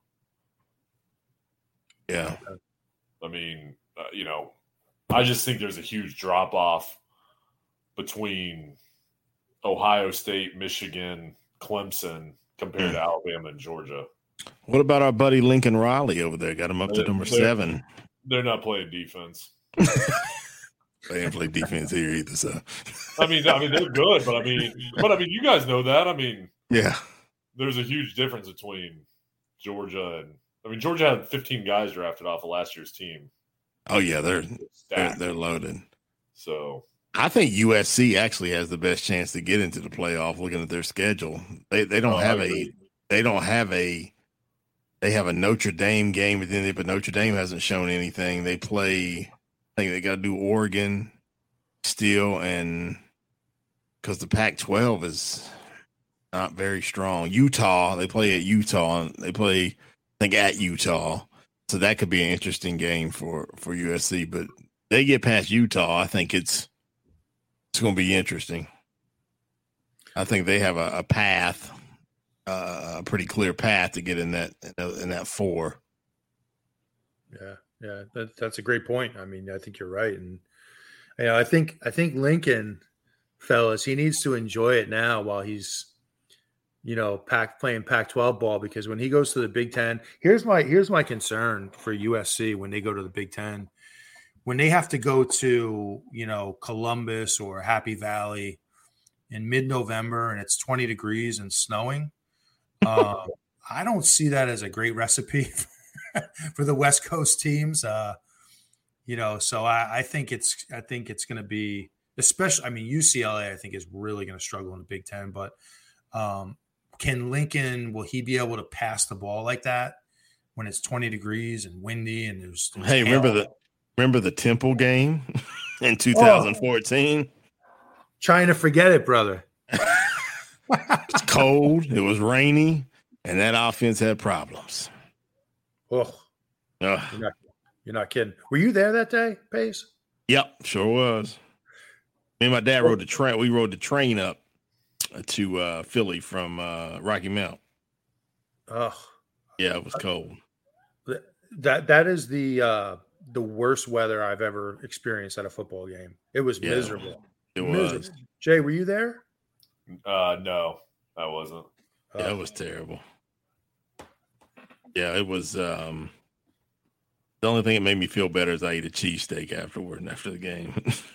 Yeah. I mean, uh, you know, I just think there's a huge drop off between Ohio State, Michigan, Clemson compared to Alabama and Georgia. What about our buddy Lincoln Riley over there? Got him up to they're, number they're, seven. They're not playing defense. They didn't play defense here either, so. I mean, I mean they're good, but I mean, but I mean, you guys know that. I mean, yeah, there's a huge difference between Georgia and. I mean, Georgia had fifteen guys drafted off of last year's team. Oh yeah, they're they're, they're loaded. So I think U S C actually has the best chance to get into the playoff. Looking at their schedule, they they don't oh, have a they don't have a they have a Notre Dame game within it, but Notre Dame hasn't shown anything. They play. I think they got to do Oregon still, and because the Pac twelve is not very strong. Utah, they play at Utah. They play, I think, at Utah. So that could be an interesting game for, for U S C. But they get past Utah, I think it's it's going to be interesting. I think they have a, a path, uh, a pretty clear path to get in that in that four. Yeah. Yeah, that, that's a great point. I mean, I think you're right, and you know, I think I think Lincoln, fellas, he needs to enjoy it now while he's, you know, pack playing Pac twelve ball, because when he goes to the Big Ten, here's my here's my concern for U S C when they go to the Big Ten, when they have to go to, you know, Columbus or Happy Valley in mid-November and it's twenty degrees and snowing. Uh, I don't see that as a great recipe for for the West Coast teams, uh, you know, so I, I think it's I think it's going to be, especially, I mean, U C L A, I think, is really going to struggle in the Big Ten. But um, can Lincoln, will he be able to pass the ball like that when it's twenty degrees and windy and there's, there's hey, hail? remember the remember the Temple game in two thousand fourteen? Oh, trying to forget it, brother. It's cold. It was rainy, and that offense had problems. Oh, you're not, you're not kidding. Were you there that day, Pace? Yep, sure was. Me and my dad rode the train. We rode the train up to uh, Philly from uh, Rocky Mount. Oh, yeah, it was cold. That that is the uh, the worst weather I've ever experienced at a football game. It was yeah, miserable. It miserable. was. Jay, were you there? Uh, no, I wasn't. Yeah, uh, it was terrible. Yeah, it was. Um, the only thing that made me feel better is I ate a cheesesteak afterward and after the game.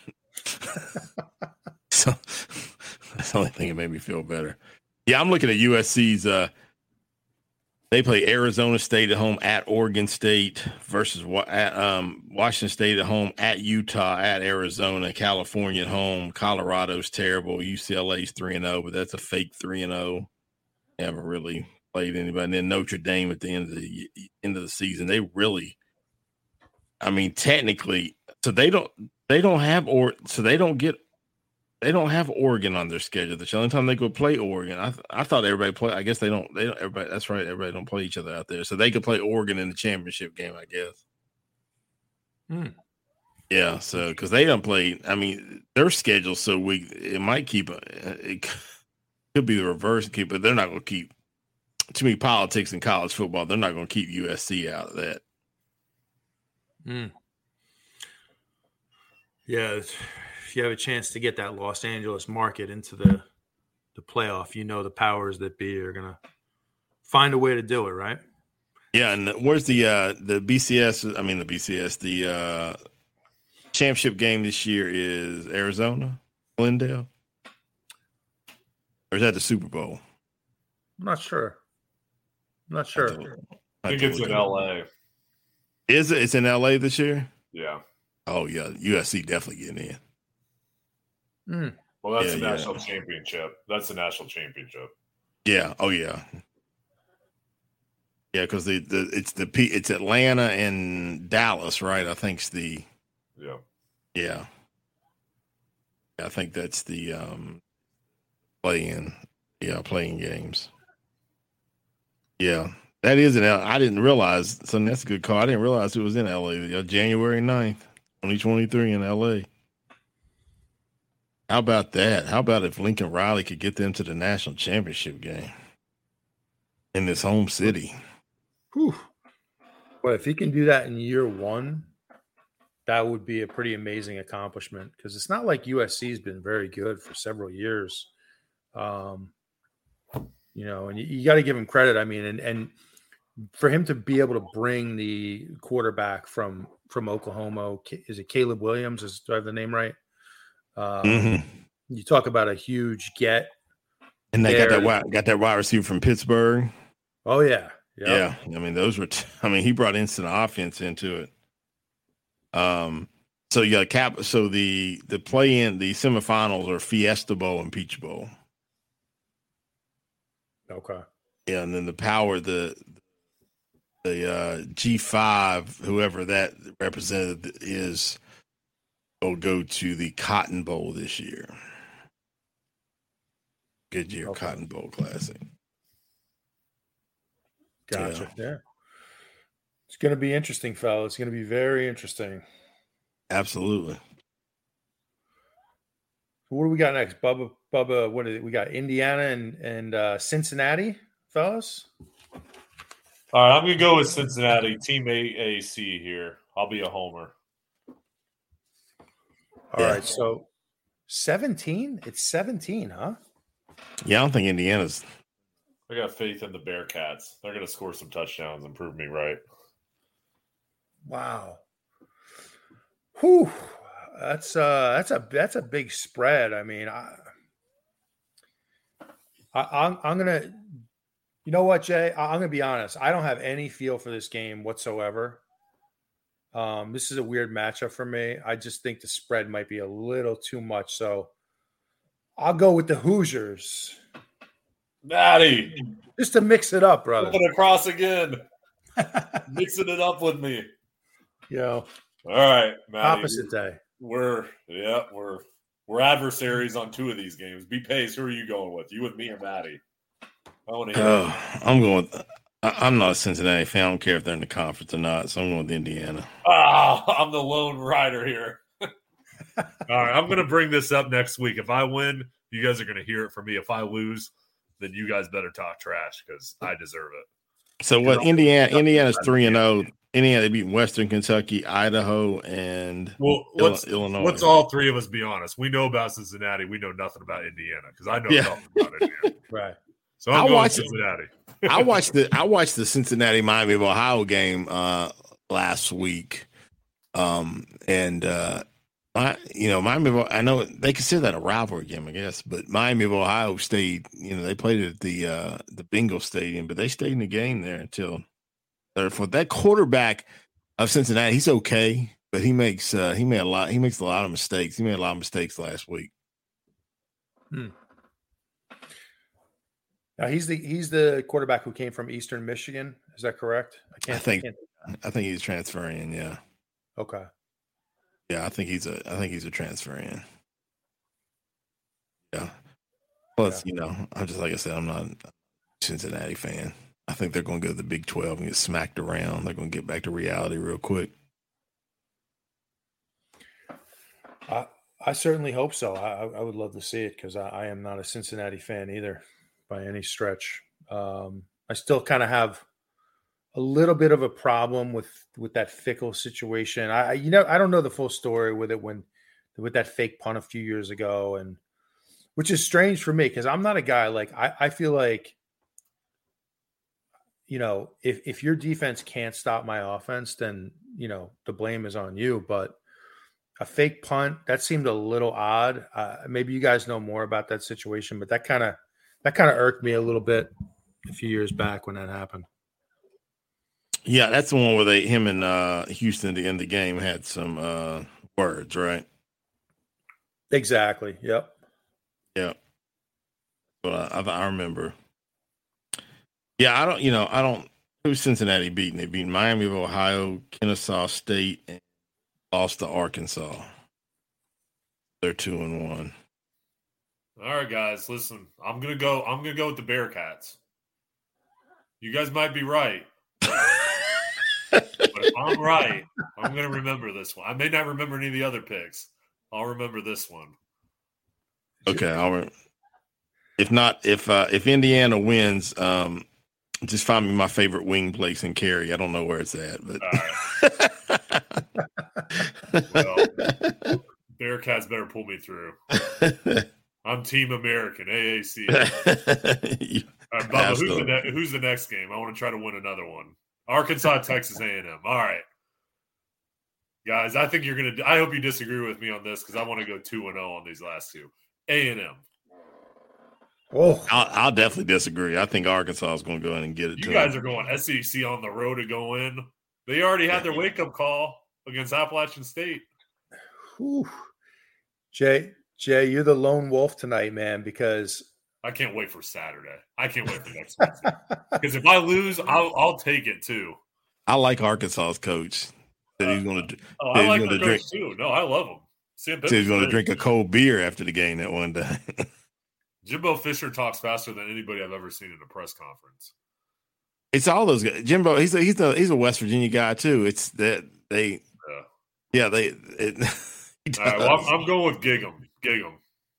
So that's the only thing that made me feel better. Yeah, I'm looking at U S C's. Uh, they play Arizona State at home, at Oregon State versus at, um, Washington State at home, at Utah, at Arizona, California at home. Colorado's terrible. U C L A's three and zero, but that's a fake three and zero. They haven't really played anybody. And then Notre Dame at the end of the end of the season, they really, I mean, technically, so they don't they don't have or so they don't get they don't have Oregon on their schedule. The only time they could play Oregon, I th- I thought everybody play. I guess they don't. They don't. Everybody. That's right. Everybody don't play each other out there, so they could play Oregon in the championship game. I guess. Hmm. Yeah. So because they don't play. I mean, their schedule's so weak. It might keep. It could be the reverse. Keep, but they're not going to keep too many politics in college football. They're not going to keep U S C out of that. Hmm. Yeah, if you have a chance to get that Los Angeles market into the the playoff, you know the powers that be are gonna find a way to do it, right? Yeah, and where's the uh, the B C S? I mean the B C S. The uh, championship game this year is Arizona, Glendale, or is that the Super Bowl? I'm not sure. I'm not sure. I, to, I think it's in L A. Is it? It's in L A this year? Yeah. Oh yeah, U S C definitely getting in. Mm. Well, that's yeah, the national yeah. championship. That's the national championship. Yeah. Oh yeah. Yeah, because the, the it's the P it's Atlanta and Dallas, right? I think's the yeah. Yeah. I think that's the um play-in. Yeah, playing games. Yeah. That is in L A. I didn't realize, so that's a good call. I didn't realize it was in L A. January ninth, twenty twenty-three in L A. How about that? How about if Lincoln Riley could get them to the national championship game in this home city? Whew. Well, if he can do that in year one, that would be a pretty amazing accomplishment because it's not like U S C has been very good for several years. Um, you know, and you, you got to give him credit. I mean, and and for him to be able to bring the quarterback from from Oklahoma, is it Caleb Williams? Is do I have the name right? Um, mm-hmm. You talk about a huge get, and they there. got that wide, got that wide receiver from Pittsburgh. Oh yeah, yep. yeah. I mean, those were. T- I mean, he brought instant offense into it. Um. So yeah, cap. So the the play in the semifinals are Fiesta Bowl and Peach Bowl. Okay. Yeah, and then the power the the uh, G five, whoever that representative is, will go to the Cotton Bowl this year. Goodyear okay. Cotton Bowl Classic. Gotcha. Yeah. yeah. It's going to be interesting, fellas. It's going to be very interesting. Absolutely. What do we got next? Bubba, Bubba, what is it? We got Indiana and, and uh, Cincinnati, fellas. All right, I'm going to go with Cincinnati. Team A A C here. I'll be a homer. All yeah. right, so seventeen? It's seventeen, huh? Yeah, I don't think Indiana's. I got faith in the Bearcats. They're going to score some touchdowns and prove me right. Wow. Whew. That's uh that's a that's a big spread. I mean, I, I I'm I'm gonna, you know what, Jay? I, I'm gonna be honest. I don't have any feel for this game whatsoever. Um, this is a weird matchup for me. I just think the spread might be a little too much. So I'll go with the Hoosiers. Natty, just to mix it up, brother. Flipping across again, mixing it up with me. Yo, all right, Matty. Opposite day. We're yeah, we're we're adversaries on two of these games. B Pace, who are you going with? You with me or Matty? I want to hear. Uh, I'm going. With, I'm not a Cincinnati fan. I don't care if they're in the conference or not. So I'm going with Indiana. Ah, oh, I'm the lone rider here. All right, I'm going to bring this up next week. If I win, you guys are going to hear it from me. If I lose, then you guys better talk trash because I deserve it. So what? Indiana, Indiana's three and zero. Indiana, they beat Western Kentucky, Idaho, and well, let's, Illinois. Let's all three of us be honest. We know about Cincinnati. We know nothing about Indiana because I know yeah. nothing about Indiana. Right. So I'm I going watched, Cincinnati. I watched the I watched the Cincinnati Miami of Ohio game uh, last week, um, and uh, I, you know Miami of, I know they consider that a rivalry game, I guess, but Miami of Ohio stayed. You know they played at the uh, the Bengal Stadium, but they stayed in the game there until. For that quarterback of Cincinnati, he's okay, but he makes uh, he made a lot. He makes a lot of mistakes. He made a lot of mistakes last week. Hmm. Now he's the he's the quarterback who came from Eastern Michigan. Is that correct? I can't I think. I, can't... I think he's transferring. Yeah. Okay. Yeah, I think he's a. I think he's a transfer in. Plus, yeah. you know, I'm just like I said, I'm not a Cincinnati fan. I think they're going to go to the Big twelve and get smacked around. They're going to get back to reality real quick. I I certainly hope so. I I would love to see it because I, I am not a Cincinnati fan either by any stretch. Um, I still kind of have a little bit of a problem with with that Fickle situation. I you know I don't know the full story with it when with that fake punt a few years ago, and which is strange for me because I'm not a guy like I, I feel like, you know, if if your defense can't stop my offense, then you know the blame is on you. But a fake punt, that seemed a little odd. Uh, maybe you guys know more about that situation, but that kind of that kind of irked me a little bit a few years back when that happened. Yeah, that's the one where they him and uh, Houston at the end of the game had some uh, words, right? Exactly. Yep. Yep. But I, I remember. Yeah, I don't. You know, I don't. Who's Cincinnati beating? They beat Miami of Ohio, Kennesaw State, and lost to Arkansas. They're two and one. All right, guys, listen. I'm gonna go. I'm gonna go with the Bearcats. You guys might be right, but if I'm right, I'm gonna remember this one. I may not remember any of the other picks. I'll remember this one. Okay, I'll. Re- if not, if uh, if Indiana wins, um, just find me my favorite wing place in Cary. I don't know where it's at, but. Well, Bearcats better pull me through. I'm Team American, A A C. All right, Bubba, who's the, ne- who's the next game? I want to try to win another one. Arkansas, Texas A and M. All right. Guys, I think you're going to – I hope you disagree with me on this because I want to go two and oh on these last two. A and M. Oh, I'll, I'll definitely disagree. I think Arkansas is going to go in and get it. You to guys them. are going S E C on the road to go in. They already had their wake-up call against Appalachian State. Whew. Jay, Jay, you're the lone wolf tonight, man, because I can't wait for Saturday. I can't wait for next week. Because if I lose, I'll, I'll take it too. I like Arkansas's coach. That he's going to. Oh, I like their coach too. No, I love him. Said he's going to drink a cold beer after the game that one day. Jimbo Fisher talks faster than anybody I've ever seen in a press conference. It's all those guys. Jimbo, he's a, he's a he's a West Virginia guy too. It's that they, yeah, yeah they. It, all right, well, I'm, I'm going with Gig'em. Gig'em.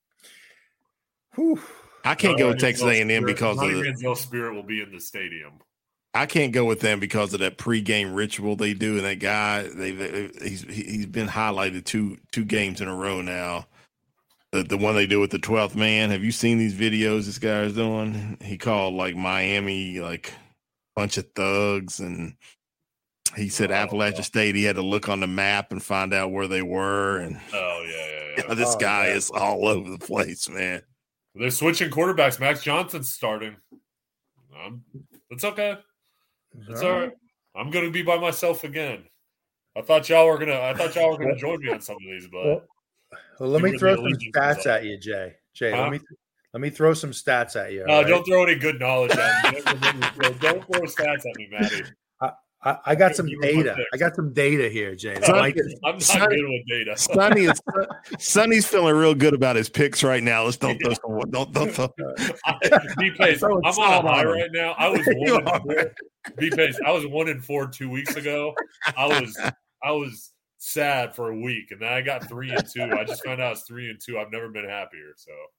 Whew. I can't go with Texas A and M because Monty of the Manziel Spirit will be in the stadium. I can't go with them because of that pregame ritual they do, and that guy they, they he's he's been highlighted two two games in a row now. The the one they do with the twelfth man. Have you seen these videos this guy is doing? He called like Miami like a bunch of thugs, and he said oh, Appalachian oh. State. He had to look on the map and find out where they were. And oh yeah, yeah, yeah. You know, this oh, guy yeah. is all over the place, man. They're switching quarterbacks. Max Johnson's starting. Um, it's okay. It's all right. I'm gonna be by myself again. I thought y'all were gonna. I thought y'all were gonna join me on some of these, but well, well let me throw some stats at you, Jay. Jay, huh? let me let me throw some stats at you. No, right? Don't throw any good knowledge at me. Don't throw stats at me, Matty. I, I got some data. I got some data here, Jay. Sonny, like I'm not Sonny, good with data. Sonny is Sonny's feeling real good about his picks right now. Let's don't throw some, don't don't throw. Be pace. I'm on a high right now. I was one and four. Be pace. I was one and four two weeks ago. I was I was sad for a week, and then I got three and two. I just found out it's three and two. I've never been happier.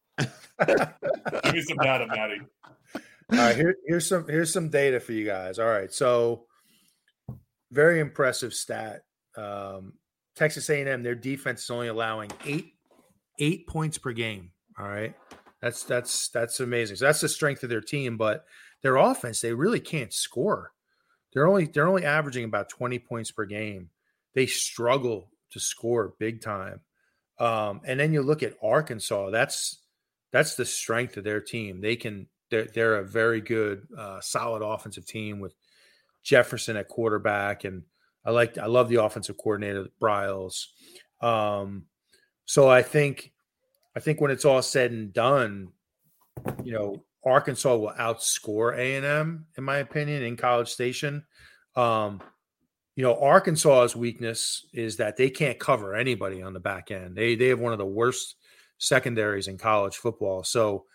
So give me some data, Matty. All right, here, here's some here's some data for you guys. All right, so. Very impressive stat. Um, Texas A and M, their defense is only allowing eight eight points per game. All right, that's that's that's amazing. So that's the strength of their team. But their offense, they really can't score. They're only they're only averaging about twenty points per game. They struggle to score big time. Um, and then you look at Arkansas. That's that's the strength of their team. They can they're they're a very good, uh, solid offensive team with Jefferson at quarterback, and I like I love the offensive coordinator Bryles. Um, so I think I think when it's all said and done, you know, Arkansas will outscore A and M in my opinion in College Station. Um, you know, Arkansas's weakness is that they can't cover anybody on the back end. They they have one of the worst secondaries in college football. So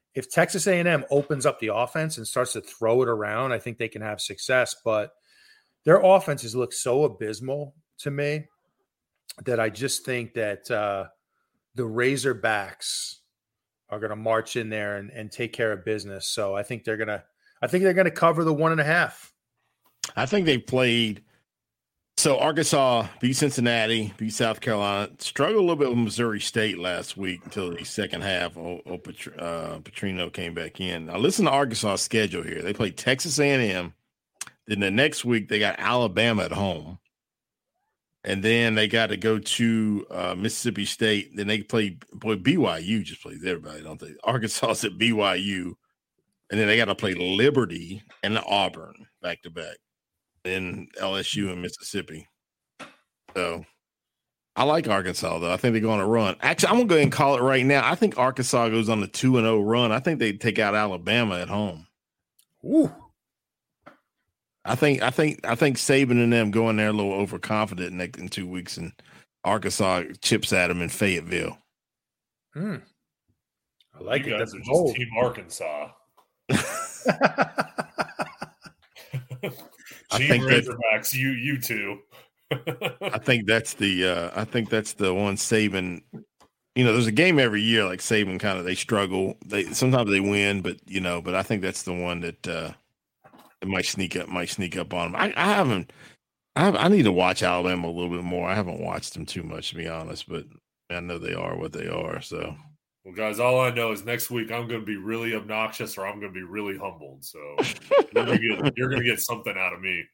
if Texas A and M opens up the offense and starts to throw it around, I think they can have success. But their offenses look so abysmal to me that I just think that uh, the Razorbacks are going to march in there and, and take care of business. So I think they're going to, I think they're going to cover the one and a half. I think they played. So Arkansas beat Cincinnati, beat South Carolina, struggled a little bit with Missouri State last week until the second half. O, o, uh, Petrino came back in. Now listen to Arkansas' schedule here. They played Texas A and M. Then the next week they got Alabama at home. And then they got to go to uh, Mississippi State. Then they play, boy, B Y U just plays everybody, don't they? Arkansas's at B Y U. And then they got to play Liberty and Auburn back to back. Then L S U and Mississippi. So I like Arkansas, though. I think they're going to run. Actually, I'm going to go ahead and call it right now. I think Arkansas goes on the two and oh run. I think they take out Alabama at home. Ooh. I think I think I think Saban and them going there a little overconfident in, in two weeks, and Arkansas chips at them in Fayetteville. Hmm. I like you it. Guys That's are bold. just Team Arkansas. I Team think that- Razorbacks, you you two. I think that's the uh, I think that's the one Saban. You know, there's a game every year like Saban kind of they struggle. They sometimes they win, but you know, but I think that's the one that. Uh, It might sneak up, might sneak up on them. I, I haven't. I, have, I need to watch Alabama a little bit more. I haven't watched them too much, to be honest, but I know they are what they are. So, well, guys, all I know is next week I'm going to be really obnoxious, or I'm going to be really humbled. So you're going to get you're going to get something out of me.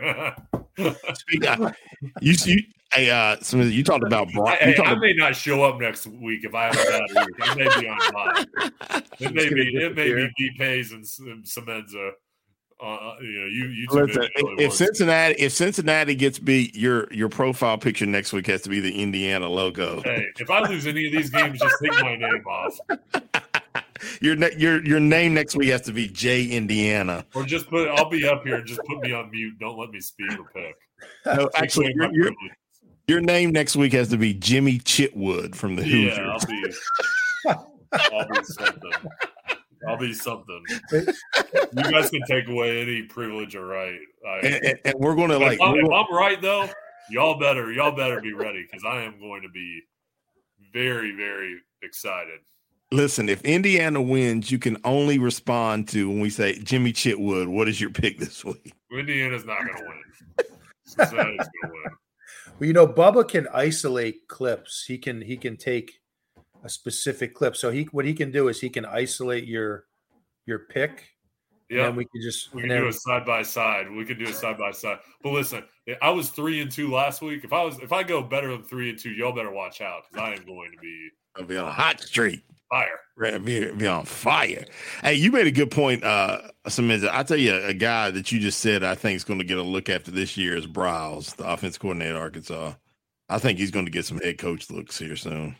Speak, uh, you see, hey, uh, some you talked about. Brock, Hey, talked I about, may not show up next week if I have a bad week. I may be on live. It may be it may be D Pays and, and Semenza. Uh, you know, you you two listen, really if Cincinnati if Cincinnati gets beat, your your profile picture next week has to be the Indiana logo. Hey, if I lose any of these games, just take my name off. your your your name next week has to be J Indiana, or just put. I'll be up here and just put me on mute. Don't let me speak or pick. No, actually, your, your, your name next week has to be Jimmy Chitwood from the Hoosiers. Yeah, I'll be. I'll be something. I'll be something. You guys can take away any privilege or right. I, and, and, and we're going to like. If, I, if I'm right though, y'all better y'all better be ready because I am going to be very very excited. Listen, if Indiana wins, you can only respond to when we say Jimmy Chitwood. What is your pick this week? Indiana's not going to win. Cincinnati's going to win. Well, you know, Bubba can isolate clips. He can he can take a specific clip. So he what he can do is he can isolate your your pick. Yeah, and we can just we can then, do it side by side. We can do it side by side. But listen, I was three and two last week. If I was if I go better than three and two, y'all better watch out because I am going to be I'll be on a hot streak. Fire. Ready to be, be on fire. Hey, you made a good point, uh, Semenza. I'll tell you a guy that you just said I think is going to get a look after this year is Browse, the offense coordinator at Arkansas. I think he's going to get some head coach looks here soon.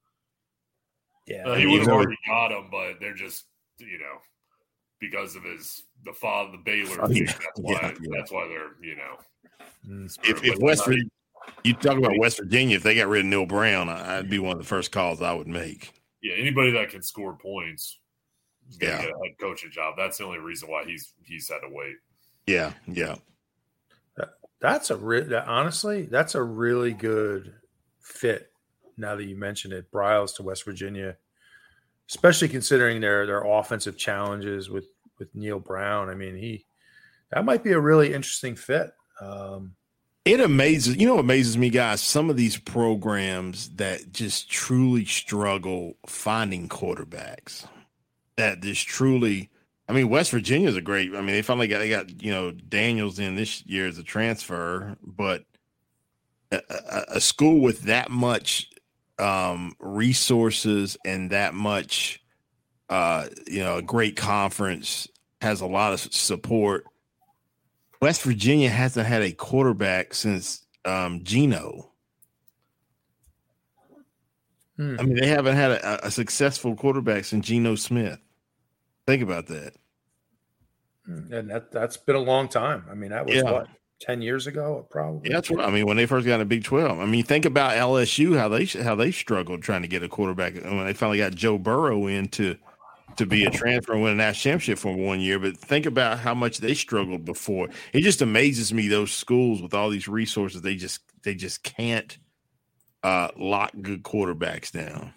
Yeah, uh, he would have already got him, but they're just you know because of his the father the Baylor Oh, thing. yeah. That's why Yeah, yeah. that's why they're you know. If, if West Virginia, you talk about West Virginia, if they got rid of Neil Brown, I'd be one of the first calls I would make. Yeah, anybody that can score points is going to Yeah. get a head coaching job. That's the only reason why he's he's had to wait. Yeah, yeah. That's a re- that, honestly, that's a really good fit. Now that you mention it, Bryles to West Virginia, especially considering their their offensive challenges with with Neil Brown. I mean, he that might be a really interesting fit. Um, It amazes, you know, what amazes me, guys. Some of these programs that just truly struggle finding quarterbacks. That just truly, I mean, West Virginia is a great. I mean, they finally got they got you know Daniels in this year as a transfer, but a, a, a school with that much um, resources and that much, uh, you know, a great conference has a lot of support. West Virginia hasn't had a quarterback since um, Geno. hmm. I mean, they haven't had a, a successful quarterback since Geno Smith. Think about that. And that that's been a long time. I mean, that was Yeah. what ten years ago, probably. Yeah, that's what I mean. When they first got in the Big twelve, I mean, think about L S U how they how they struggled trying to get a quarterback, and when they finally got Joe Burrow in to to be a transfer and win a national championship for one year, but think about how much they struggled before. It just amazes me, those schools with all these resources, they just they just can't uh, lock good quarterbacks down.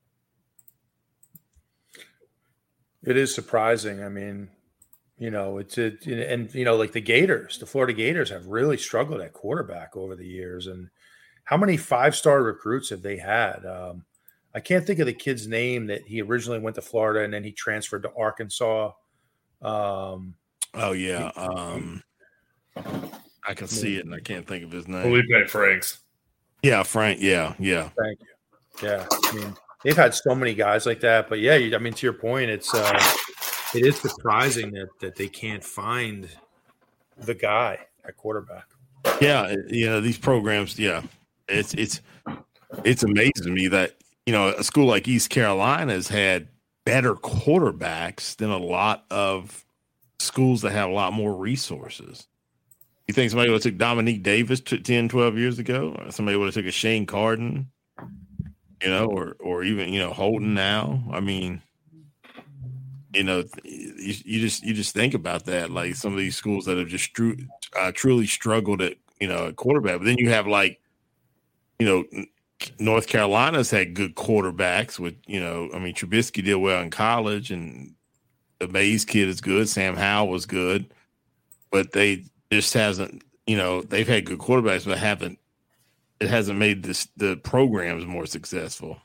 It is surprising. I mean, you know, it's it, and you know, like the Gators, the Florida Gators have really struggled at quarterback over the years. And how many five-star recruits have they had? Um, I can't think of the kid's name that he originally went to Florida and then he transferred to Arkansas. Um, oh yeah, um, I can see it and I can't think of his name. Felipe Franks. Yeah, Frank. Yeah, yeah. Thank you. Yeah, I mean, they've had so many guys like that, but yeah, I mean, to your point, it's uh, it is surprising that that they can't find the guy at quarterback. Yeah, you know, these programs. Yeah, it's it's it's amazing to me that, you know, a school like East Carolina has had better quarterbacks than a lot of schools that have a lot more resources. You think somebody would have took Dominique Davis ten, twelve years ago? Or somebody would have took a Shane Carden, you know, or or even, you know, Holton now? I mean, you know, you, you just you just think about that, like some of these schools that have just tru- uh, truly struggled at, you know, at quarterback. But then you have, like, you know, North Carolina's had good quarterbacks with, you know, I mean, Trubisky did well in college, and the Mays kid is good. Sam Howell was good, but they just hasn't, you know, they've had good quarterbacks, but haven't, it hasn't made this, the programs more successful.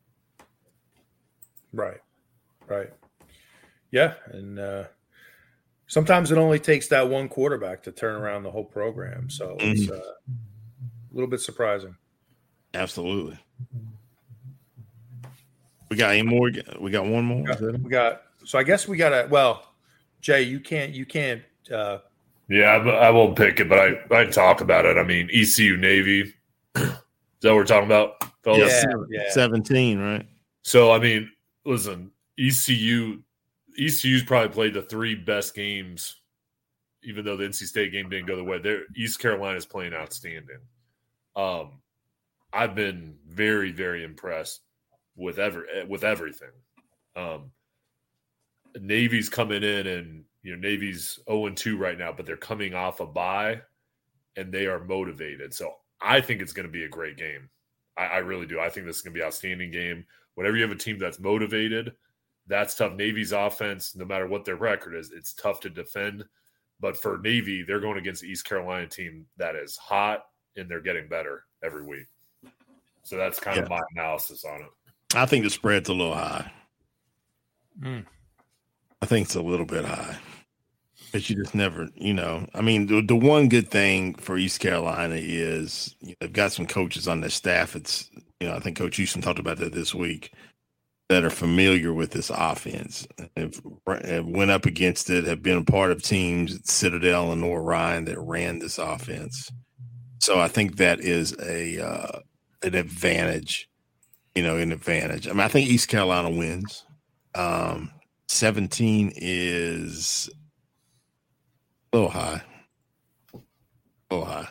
Right. Right. Yeah. And uh, sometimes it only takes that one quarterback to turn around the whole program. So it's Mm-hmm. uh, a little bit surprising. Absolutely. We got any more? We got one more. We got, we got so I guess we got to. Well, Jay, you can't. You can't. Uh, yeah, I, I won't pick it, but I I talk about it. I mean, E C U Navy. Is that what we're talking about, fellas? Yeah, yeah. seventeen, right? So I mean, listen, E C U, E C U's probably played the three best games, even though the N C State game didn't go the way. They're, East Carolina's playing outstanding. Um. I've been very, very impressed with every with everything. Um, Navy's coming in, and you know Navy's oh and two right now, but they're coming off a bye, and they are motivated. So I think it's going to be a great game. I, I really do. I think this is going to be an outstanding game. Whenever you have a team that's motivated, that's tough. Navy's offense, no matter what their record is, it's tough to defend. But for Navy, they're going against the East Carolina team that is hot, and they're getting better every week. So that's kind yeah. of my analysis on it. I think the spread's a little high. Mm. I think it's a little bit high. But you just never, you know, I mean, the, the one good thing for East Carolina is, you know, they've got some coaches on their staff. It's, you know, I think Coach Houston talked about that this week, that are familiar with this offense, have, have went up against it, have been a part of teams at Citadel and North Ryan that ran this offense. So I think that is a uh, an advantage, you know, an advantage. I mean, I think East Carolina wins. Um, seventeen is a little high. A little high.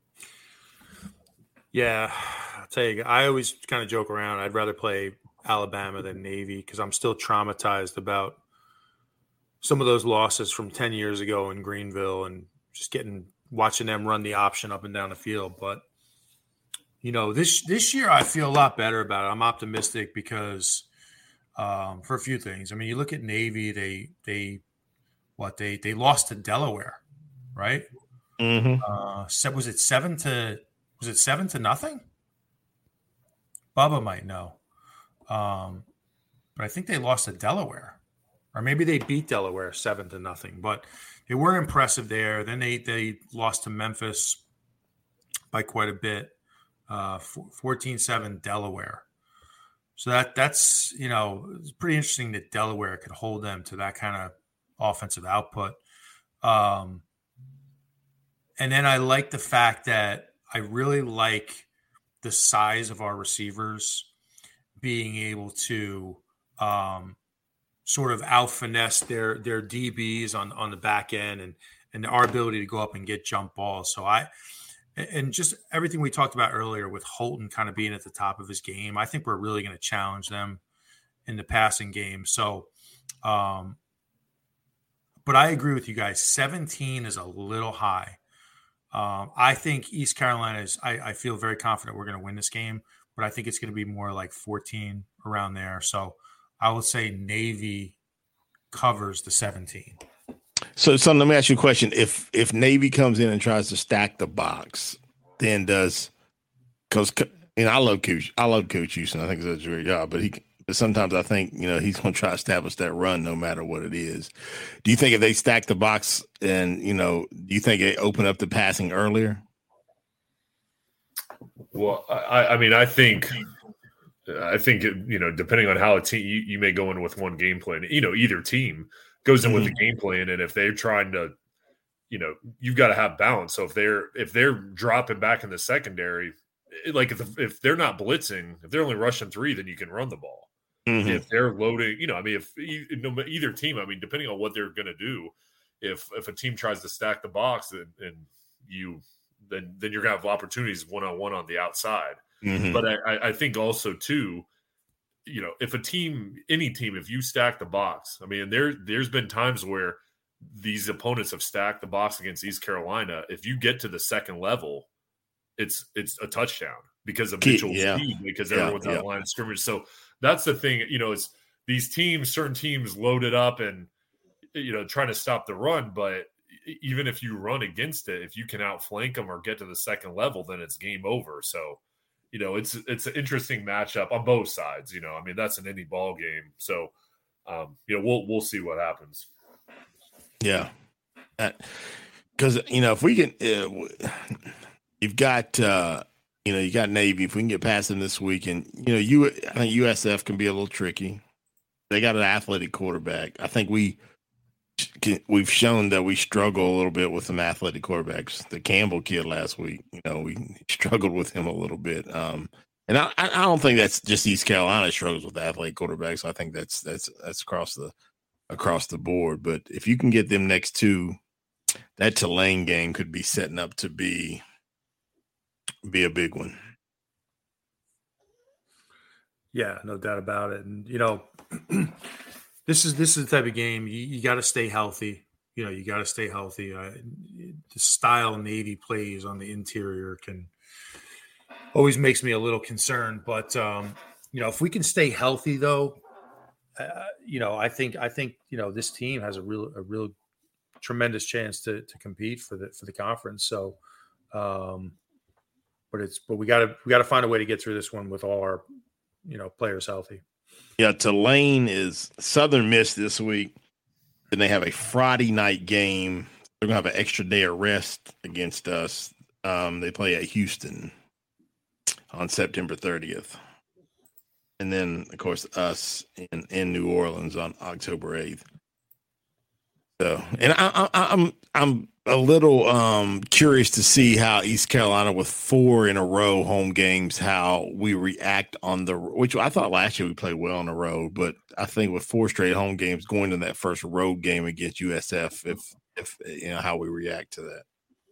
Yeah, I'll tell you, I always kind of joke around. I'd rather play Alabama than Navy because I'm still traumatized about some of those losses from ten years ago in Greenville and just getting watching them run the option up and down the field. But you know, this this year I feel a lot better about it. I'm optimistic because um, for a few things. I mean, you look at Navy; they they what they they lost to Delaware, right? Mm-hmm. Uh, was it seven to was it seven to nothing? Bubba might know, um, but I think they lost to Delaware, or maybe they beat Delaware seven to nothing. But they were impressive there. Then they they lost to Memphis by quite a bit. Uh, fourteen seven Delaware. So that that's, you know, it's pretty interesting that Delaware could hold them to that kind of offensive output. Um, and then I like the fact that I really like the size of our receivers being able to um, sort of out finesse their their D Bs on, on the back end and and our ability to go up and get jump balls. So I And just everything we talked about earlier with Holton kind of being at the top of his game, I think we're really going to challenge them in the passing game. So Um, but I agree with you guys. seventeen is a little high. Um, I think East Carolina is, I, I feel very confident we're going to win this game, but I think it's going to be more like fourteen around there. So I would say Navy covers the seventeen. So, so let me ask you a question. If if Navy comes in and tries to stack the box, then does because you know I love Coach, I love Coach Houston. I think he does a great job, but he but sometimes I think you know he's going to try to establish that run no matter what it is. Do you think if they stack the box and you know, do you think they open up the passing earlier? Well, I, I mean, I think. I think, you know, depending on how a team, you, you may go in with one game plan. You know, either team goes in mm-hmm. with a game plan, and if they're trying to, you know, you've got to have balance. So if they're if they're dropping back in the secondary, like if if they're not blitzing, if they're only rushing three, then you can run the ball. Mm-hmm. If they're loading, you know, I mean, if either team, I mean, depending on what they're going to do, if if a team tries to stack the box and, and you, then then you're going to have opportunities one on one on the outside. Mm-hmm. But I, I think also too, you know, if a team, any team, if you stack the box, I mean, there there's been times where these opponents have stacked the box against East Carolina. If you get to the second level, it's it's a touchdown because of Mitchell's yeah. speed, because yeah, everyone's yeah. on the line of scrimmage. So that's the thing, you know, it's these teams, certain teams loaded up and you know trying to stop the run, but even if you run against it, if you can outflank them or get to the second level, then it's game over. So. You know, it's it's an interesting matchup on both sides. You know, I mean, that's in any ball game. So, um, you know, we'll we'll see what happens. Yeah, because you know, if we can, uh, you've got uh, you know, you got Navy. If we can get past them this week, and you know, you I think U S F can be a little tricky. They got an athletic quarterback. I think we we've shown that we struggle a little bit with some athletic quarterbacks. The Campbell kid last week, you know, we struggled with him a little bit. Um, and I, I don't think that's just East Carolina struggles with athletic quarterbacks. I think that's that's that's across the across the board. But if you can get them next two, that Tulane game could be setting up to be be a big one. Yeah, no doubt about it. And you know. This is this is the type of game you, you got to stay healthy. You know, you got to stay healthy. Uh, the style Navy plays on the interior can always makes me a little concerned. But um, you know, if we can stay healthy, though, uh, you know, I think I think you know this team has a real a real tremendous chance to to compete for the for the conference. So, um, but it's but we got to we got to find a way to get through this one with all our you know players healthy. Yeah, Tulane is Southern Miss this week. Then they have a Friday night game. They're going to have an extra day of rest against us. Um, they play at Houston on September thirtieth. And then, of course, us in, in New Orleans on October eighth. So, and I, I, I'm I'm a little um, curious to see how East Carolina, with four in a row home games, how we react on the, which I thought last year we played well on the road, but I think with four straight home games going to that first road game against U S F, if if you know how we react to that.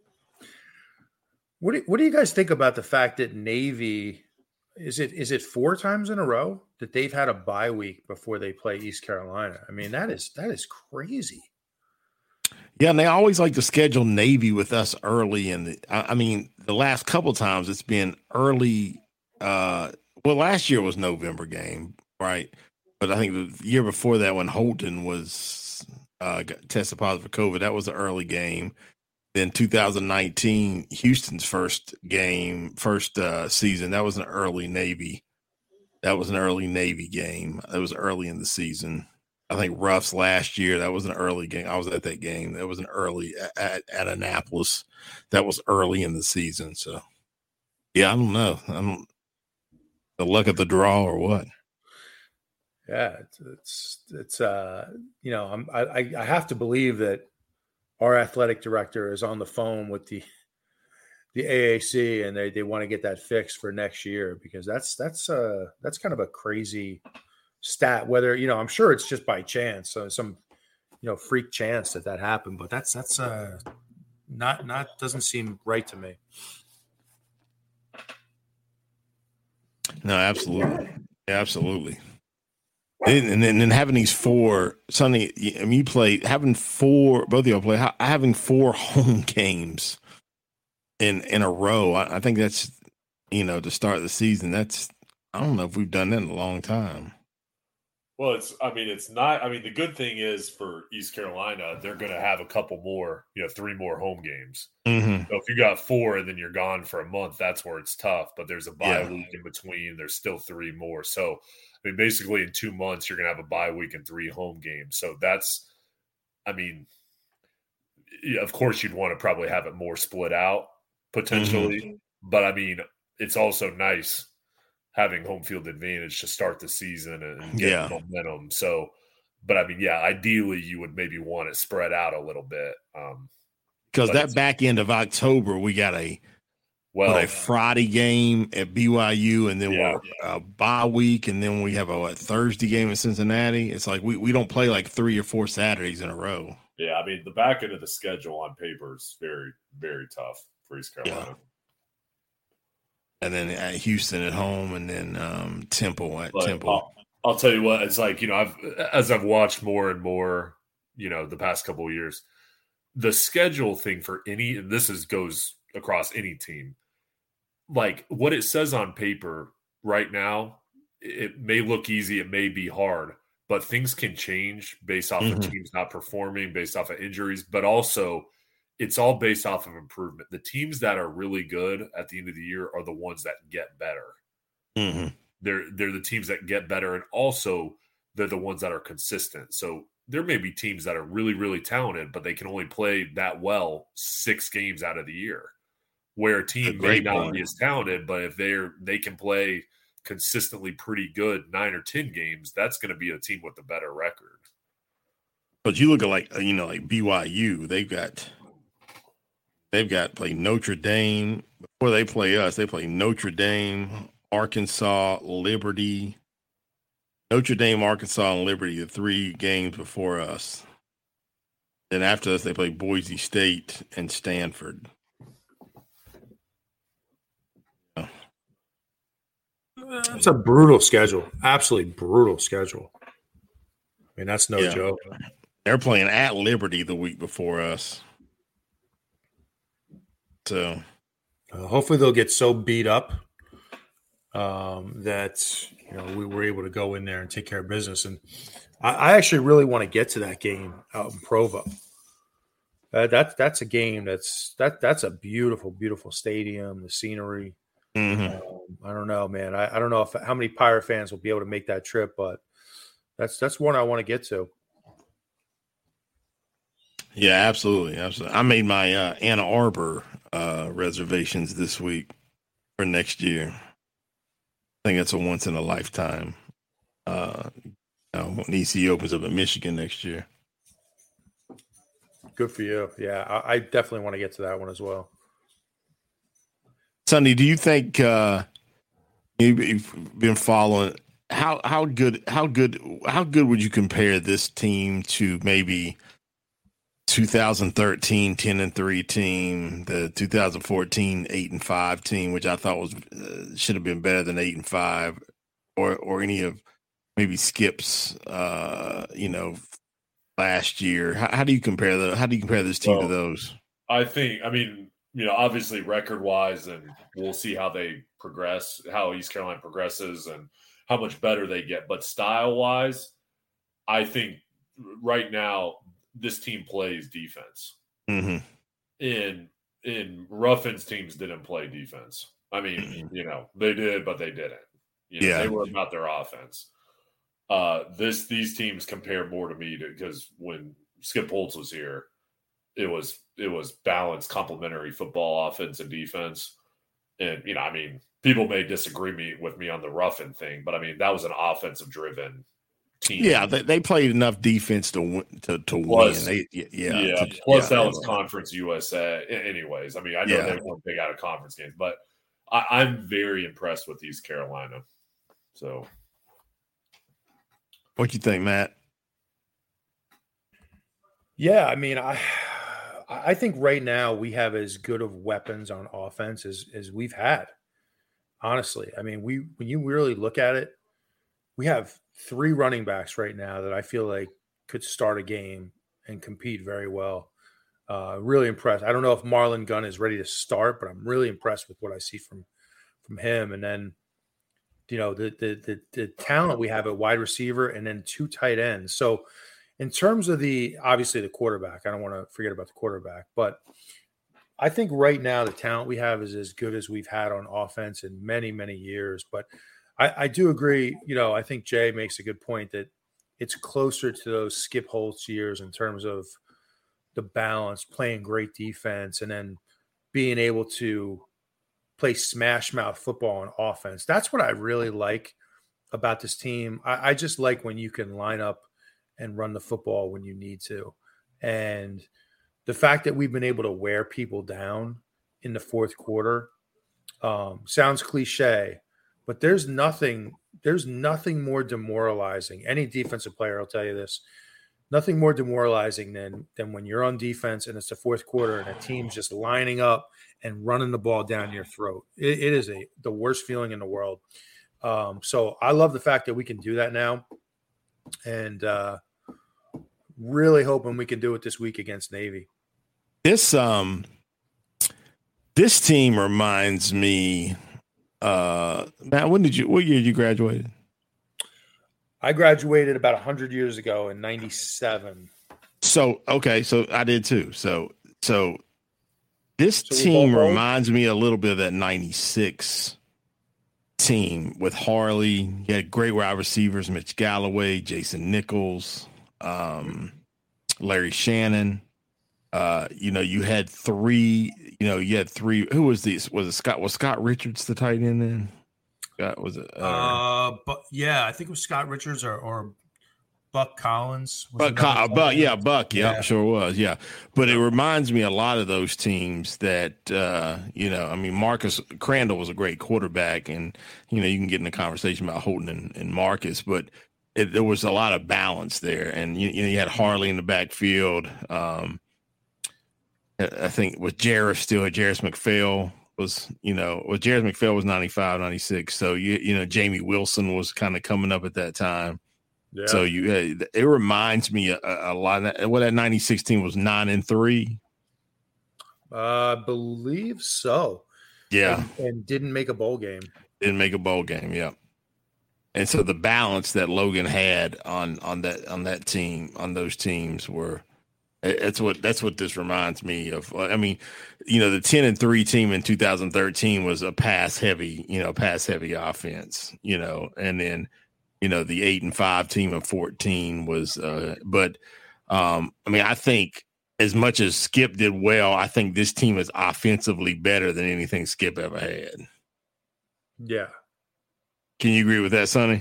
What do, what do you guys think about the fact that Navy is it is it four times in a row that they've had a bye week before they play East Carolina? I mean, that is that is crazy. Yeah, and they always like to schedule Navy with us early in the. I, I mean, the last couple of times it's been early. Uh, well, last year was November game, right? But I think the year before that, when Holton was uh, got tested positive for COVID, that was an early game. Then two thousand nineteen, Houston's first game, first uh, season, that was an early Navy. That was an early Navy game. It was early in the season. I think Ruff's last year, that was an early game. I was at that game. That was an early at, at Annapolis. That was early in the season. So, yeah, I don't know. I don't, the luck of the draw or what? Yeah, it's it's, it's uh, you know, I'm, I I have to believe that our athletic director is on the phone with the the A A C and they they want to get that fixed for next year, because that's that's uh that's kind of a crazy stat. Whether, you know, I'm sure it's just by chance, so some, you know, freak chance that that happened, but that's that's uh not not doesn't seem right to me. No, absolutely, absolutely. And, and then and having these four, Sonny, I mean, you play having four, both of y'all play having four home games in in a row. I, I think that's, you know, to start the season. That's, I don't know if we've done that in a long time. Well, it's, I mean, it's not, I mean, the good thing is for East Carolina, they're going to have a couple more, you know, three more home games. Mm-hmm. So if you got four and then you're gone for a month, that's where it's tough. But there's a bye Yeah. week in between. There's still three more. So, I mean, basically in two months, you're going to have a bye week and three home games. So that's, I mean, yeah, of course, you'd want to probably have it more split out potentially. Mm-hmm. But I mean, it's also nice having home field advantage to start the season and get Yeah. momentum. So, but I mean, yeah, ideally you would maybe want it spread out a little bit. Um, Because that back end of October, we got a well what, a Friday game at B Y U, and then Yeah. we're a bye week, and then we have a what, Thursday game in Cincinnati. It's like we, we don't play like three or four Saturdays in a row. Yeah, I mean, the back end of the schedule on paper is very, very tough for East Carolina. Yeah. And then at Houston at home, and then um, Temple at But Temple. I'll, I'll tell you what, it's like, you know, I've as I've watched more and more, you know, the past couple of years, the schedule thing for any, and this is goes across any team, like what it says on paper right now, it may look easy, it may be hard, but things can change based off Mhm. of teams not performing, based off of injuries, but also it's all based off of improvement. The teams that are really good at the end of the year are the ones that get better. Mm-hmm. They're they're the teams that get better, and also they're the ones that are consistent. So there may be teams that are really, really talented, but they can only play that well six games out of the year. Where a team may great not point. be as talented, but if they're they can play consistently pretty good nine or ten games, that's going to be a team with a better record. But you look at like you know like B Y U, they've got they've got play Notre Dame before they play us. They play Notre Dame, Arkansas, Liberty, Notre Dame, Arkansas, and Liberty. The three games before us. Then after us, they play Boise State and Stanford. It's a brutal schedule. Absolutely brutal schedule. I mean, that's no Yeah. joke. They're playing at Liberty the week before us. So Uh, hopefully they'll get so beat up um, that you know we were able to go in there and take care of business. And I, I actually really want to get to that game out in Provo. Uh, that's that's a game that's that that's a beautiful, beautiful stadium. The scenery. mhm. Um, I don't know, man. I, I don't know if how many Pirate fans will be able to make that trip, but that's that's one I want to get to. Yeah, absolutely, absolutely. I made my uh, Ann Arbor uh, reservations this week for next year. I think it's a once in a lifetime. Uh, you know, when E C U opens up in Michigan next year. Good for you. Yeah, I, I definitely want to get to that one as well. Sonny, do you think uh, you've, you've been following how how good how good how good would you compare this team to maybe two thousand thirteen ten and three team, the two thousand fourteen eight and five team, which I thought was uh, should have been better than eight and five, or or any of maybe Skip's uh, you know last year? How, how do you compare the how do you compare this team Well, to those? I think, I mean, you know, obviously record wise, and we'll see how they progress, how East Carolina progresses, and how much better they get. But style wise, I think right now this team plays defense. Mm-hmm. In in Ruffin's teams didn't play defense. I mean, you know, they did, but they didn't. You know, Yeah. they were about their offense. Uh, this these teams compare more to me because when Skip Holtz was here, it was it was balanced, complementary football, offense and defense. And you know, I mean, people may disagree me with me on the Ruffin thing, but I mean, that was an offensive driven team. Yeah, they, they played enough defense to win, to to Plus- win. They, yeah, Yeah. to- Plus, yeah, that they was were. Conference U S A. A- Anyways, I mean, I know Yeah. they weren't big out of conference games, but I, I'm very impressed with East Carolina. So, What you think, Matt? Yeah, I mean, I I think right now we have as good of weapons on offense as as we've had. Honestly, I mean, we when you really look at it, we have three running backs right now that I feel like could start a game and compete very well. Uh, really impressed. I don't know if Marlon Gunn is ready to start, but I'm really impressed with what I see from from him. And then, you know, the the the, the talent we have at wide receiver, and then two tight ends. So, in terms of the obviously the quarterback, I don't want to forget about the quarterback, but I think right now the talent we have is as good as we've had on offense in many many years. But I, I do agree. You know, I think Jay makes a good point that it's closer to those Skip Holtz years in terms of the balance, playing great defense, and then being able to play smash mouth football on offense. That's what I really like about this team. I, I just like when you can line up and run the football when you need to. And the fact that we've been able to wear people down in the fourth quarter um, sounds cliche, but there's nothing, there's nothing more demoralizing. Any defensive player will tell you this. Nothing more demoralizing than than when you're on defense and it's the fourth quarter and a team's just lining up and running the ball down your throat. It, it is a the worst feeling in the world. Um, so I love the fact that we can do that now, and uh, really hoping we can do it this week against Navy. This um, this team reminds me. Uh, Matt, when did you? What year did you graduated? I graduated about one hundred years ago in ninety-seven. So, okay, so I did too. So, so this So we team both- reminds me a little bit of that ninety-six team with Harley. You had great wide receivers, Mitch Galloway, Jason Nichols, um, Larry Shannon. Uh, you know, you had three, you know, you had three. Who was these? Was it Scott? Was Scott Richards the tight end then? Scott, was it? Uh, Uh, but yeah, I think it was Scott Richards or, or Buck Collins. Was Buck, another Co- tight Buck, end. yeah, Buck, yeah, Yeah. sure was, yeah. But it reminds me a lot of those teams that, uh, you know, I mean, Marcus Crandall was a great quarterback, and you know, you can get in a conversation about Holton and, and Marcus, but it, there was a lot of balance there, and you, you know, you had Harley in the backfield. Um, I think with Jarris still, Jarris McPhail was, you know, well, Jarris McPhail was ninety-five, ninety-six, so you, you know, Jamie Wilson was kind of coming up at that time. Yeah. So you, uh, it reminds me a, a lot. Of, well, that ninety-six team was nine and three. I uh, believe so. Yeah, And, and didn't make a bowl game. didn't make a bowl game. Yeah, and so the balance that Logan had on on that on that team on those teams were. That's what that's what this reminds me of. I mean, you know, the ten and three team in two thousand thirteen was a pass heavy, you know, pass heavy offense, you know, and then, you know, the eight and five team of fourteen was, uh, but um, I mean, I think as much as Skip did well, I think this team is offensively better than anything Skip ever had. Yeah. Can you agree with that, Sonny?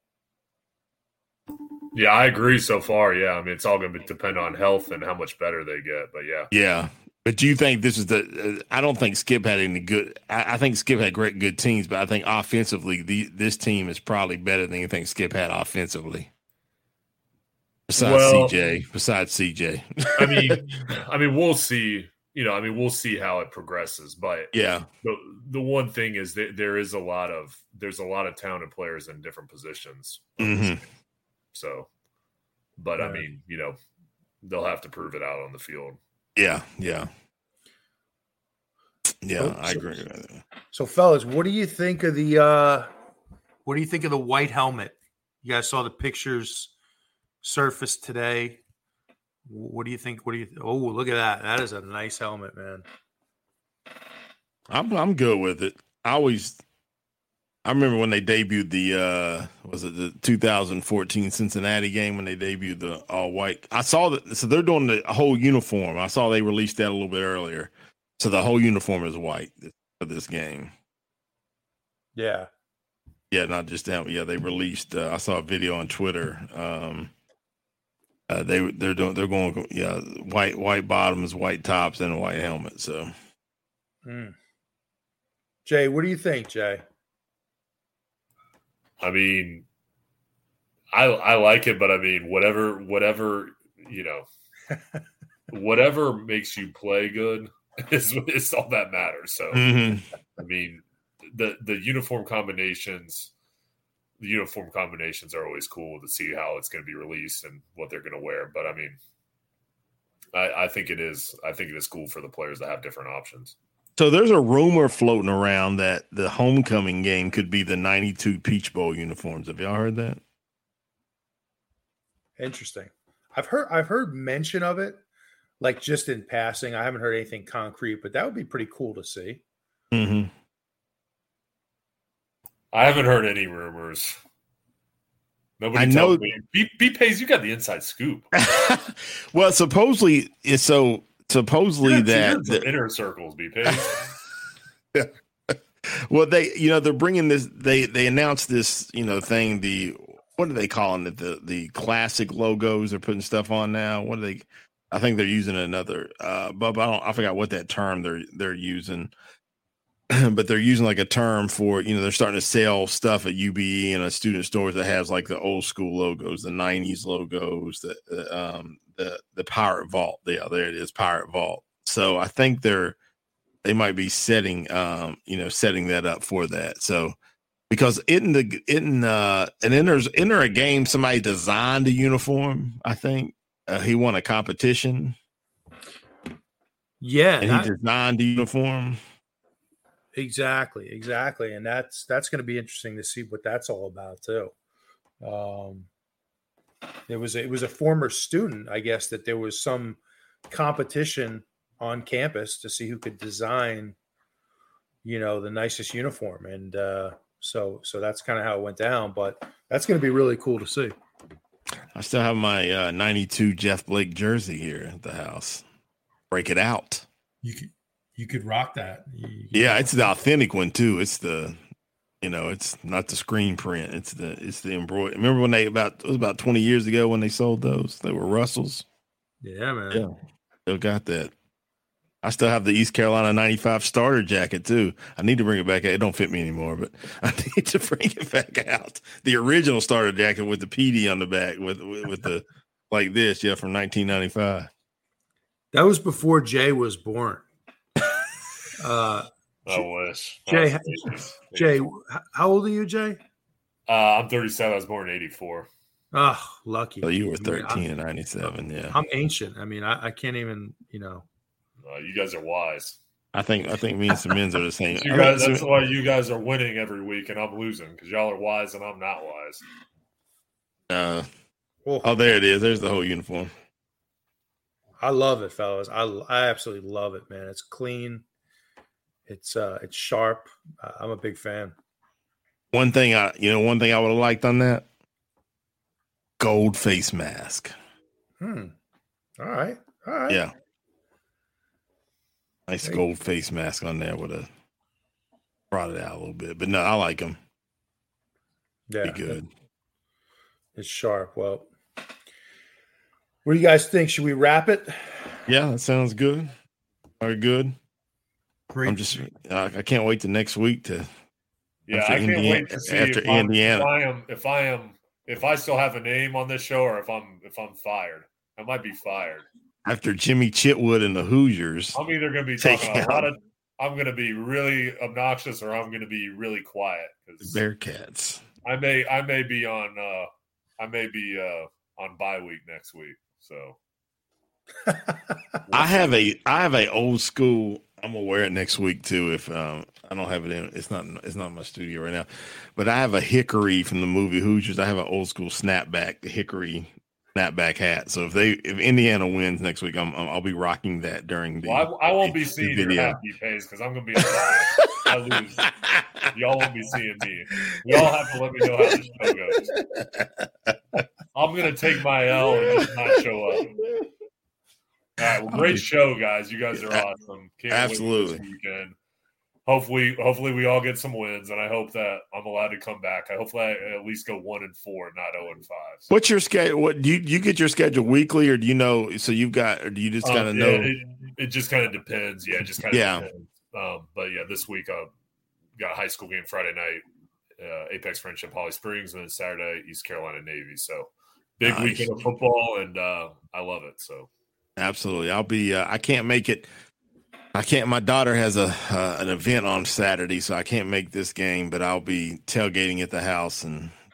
Yeah, I agree so far. Yeah, I mean, it's all going to depend on health and how much better they get. But yeah, Yeah. But do you think this is the? Uh, I don't think Skip had any good. I, I think Skip had great good teams, but I think offensively, the this team is probably better than anything Skip had offensively. Besides Well- C J, besides C J, I mean, I mean, we'll see. You know, I mean, we'll see how it progresses. But yeah, the the one thing is that there is a lot of there's a lot of talented players in different positions. hmm So, but I Yeah. mean, you know, they'll have to prove it out on the field. yeah, yeah, yeah. Oh, I so- agree with that. So, fellas, what do you think of the uh what do you think of the white helmet? You guys saw the pictures surface today. What do you think? What do you th- oh, look at that. That is a nice helmet, man. I'm I'm good with it. I always. I remember when they debuted the uh was it the two thousand fourteen Cincinnati game when they debuted the all white. I saw that, so they're doing the whole uniform. I saw they released that a little bit earlier, so the whole uniform is white for this game. Yeah. Yeah, not just that. Yeah, they released. Uh, I saw a video on Twitter. Um, uh, they they're doing they're going yeah white white bottoms, white tops, and a white helmet. So Mm. Jay, what do you think, Jay? I mean, I I like it, but I mean, whatever whatever you know, whatever makes you play good is is all that matters. So Mhm. I mean, the the uniform combinations, the uniform combinations are always cool to see how it's going to be released and what they're going to wear. But I mean, I, I think it is. I think it is cool for the players to have different options. So there's a rumor floating around that the homecoming game could be the ninety-two Peach Bowl uniforms. Have y'all heard that? Interesting. I've heard I've heard mention of it, like just in passing. I haven't heard anything concrete, but that would be pretty cool to see. Mm-hmm. I haven't heard any rumors. Nobody I know. me. B, B Pays, you got the inside scoop. Well, supposedly it's so supposedly you're, that you're the, inner circles, B Pays. Well, they you know they're bringing this. They they announced this you know thing. The what are they calling it? The the classic logos they're putting stuff on now. What are they? I think they're using another. Uh, but I don't. I forgot what that term they're they're using. But they're using like a term for, you know, they're starting to sell stuff at U B E and a student stores that has like the old school logos, the nineties logos, the, the um the the Pirate Vault. Yeah, there it is, Pirate Vault. So I think they're they might be setting um you know setting that up for that. So because in the in uh and enters enter a game, somebody designed a uniform. I think uh, he won a competition. Yeah, and that- he designed the uniform. Exactly, exactly, and that's that's going to be interesting to see what that's all about too. Um, it was it was a former student, I guess, that there was some competition on campus to see who could design, you know, the nicest uniform, and uh, so so that's kind of how it went down. But that's going to be really cool to see. I still have my uh, ninety-two Jeff Blake jersey here at the house. Break it out. You could. You could rock that. You, you yeah, it's the authentic one too. It's the, you know, it's not the screen print. It's the it's the embroidery. Remember when they about it was about twenty years ago when they sold those? They were Russells. Yeah, man. Yeah, still got that. I still have the East Carolina ninety-five starter jacket too. I need to bring it back out. It don't fit me anymore, but I need to bring it back out. The original starter jacket with the P D on the back with with, with the like this, yeah, from nineteen ninety-five. That was before Jay was born. Uh, I wish. Jay, I was Jay, how old are you, Jay? Uh, I'm thirty-seven. I was born in eighty-four. Oh, lucky. So you were thirteen I mean, in ninety-seven, yeah. I'm ancient. I mean, I, I can't even, you know. Uh, you guys are wise. I think I think me and Simmons are the same. You guys, that's why you guys are winning every week and I'm losing because y'all are wise and I'm not wise. Uh, oh, there it is. There's the whole uniform. I love it, fellas. I, I absolutely love it, man. It's clean. It's uh, it's sharp. I'm a big fan. One thing I, you know, one thing I would have liked on that, gold face mask. Hmm. All right. All right. Yeah. Nice gold face mask on there would have brought it out a little bit, but no, I like them. Yeah. Be good. It's sharp. Well, what do you guys think? Should we wrap it? Yeah, that sounds good. Very good. Great. I'm just, uh, I can't wait to next week to. Yeah, I can't Indiana, wait to see after if, I'm, Indiana. if I am, if I am, if I still have a name on this show, or if I'm, if I'm fired. I might be fired after Jimmy Chitwood and the Hoosiers. I'm either going to be talking a lot of. I'm going to be really obnoxious, or I'm going to be really quiet. Bearcats. I may, I may be on. Uh, I may be uh, on bye week next week. So. I have a I have a old school. I'm gonna wear it next week too. If um, I don't have it in, it's not it's not in my studio right now. But I have a hickory from the movie Hoosiers. I have an old school snapback, the hickory snapback hat. So if they if Indiana wins next week, I'm, I'm I'll be rocking that during the. Well, I, I won't be the seeing video. your hat, Pays, because I'm gonna be. I lose. Y'all won't be seeing me. Y'all have to let me know how the show goes. I'm gonna take my L and just not show up. All right, well, great show, guys. You guys are awesome. Can't Absolutely. Wait for this weekend. Hopefully, hopefully we all get some wins, and I hope that I'm allowed to come back. I hopefully I at least go one and four, not zero and five. So. What's your schedule? What do you you get your schedule weekly, or do you know? So you've got, or do you just kind of um, know? Yeah, it, it just kind of depends. Yeah, it just kind of Yeah. depends. Um, but yeah, this week I got a high school game Friday night, uh, Apex Friendship Holly Springs, and then Saturday East Carolina Navy. So big Nice. weekend of football, and uh, I love it. So. Absolutely. I'll be, uh, I can't make it. I can't, my daughter has a, uh, an event on Saturday, so I can't make this game, but I'll be tailgating at the house and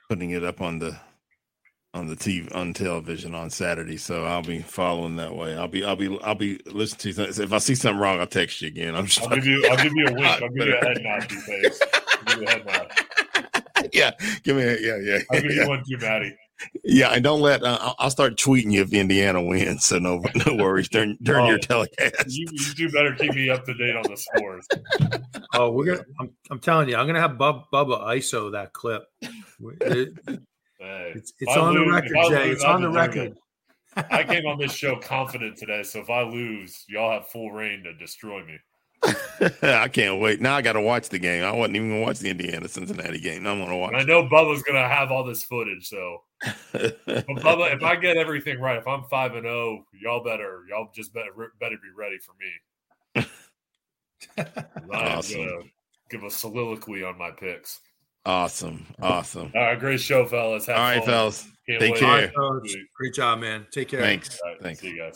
putting it up on the on the T V on television on Saturday, so I'll be following that way. I'll be I'll be I'll be listening to you. If I see something wrong, I'll text you again. I'm just I'll give you I'll give you a wink. I'll give you a head nod, face. I'll give you a head nod. Yeah, give me a yeah yeah. I'll give yeah. you one too, Maddie. Yeah, and don't let uh, I'll start tweeting you if Indiana wins. So no no worries during during oh, your telecast. You, you do better keep me up to date on the scores. Oh, we're gonna. I'm, I'm telling you, I'm gonna have Bub, Bubba I S O that clip. It, Hey, it's it's on lose, the record, Jay. Lose, it's on the record. I came on this show confident today, so if I lose, y'all have full reign to destroy me. I can't wait. Now I got to watch the game. I wasn't even going to watch the Indiana Cincinnati game. I'm going to watch. I know Bubba's going to have all this footage, so. But Bubba, if I get everything right, if I'm five and zero, y'all better y'all just better better be ready for me. I'm awesome. Gonna give a soliloquy on my picks. Awesome. Awesome. All right. Great show, fellas. Have All right, fun. fellas. Can't Take wait. care. All right, great job, man. Take care. Thanks. All right, Thanks. See you guys.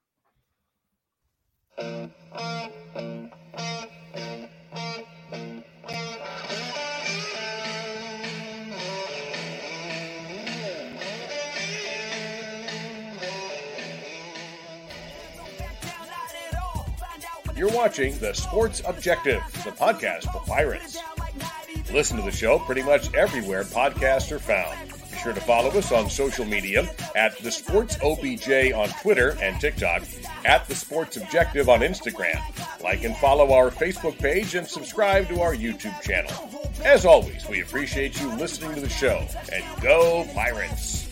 You're watching The Sports Objective, the podcast for Pirates. Listen to the show pretty much everywhere podcasts are found. Be sure to follow us on social media at The Sports O B J on Twitter and TikTok, at The Sports Objective on Instagram. Like and follow our Facebook page and subscribe to our YouTube channel. As always, we appreciate you listening to the show. And go Pirates!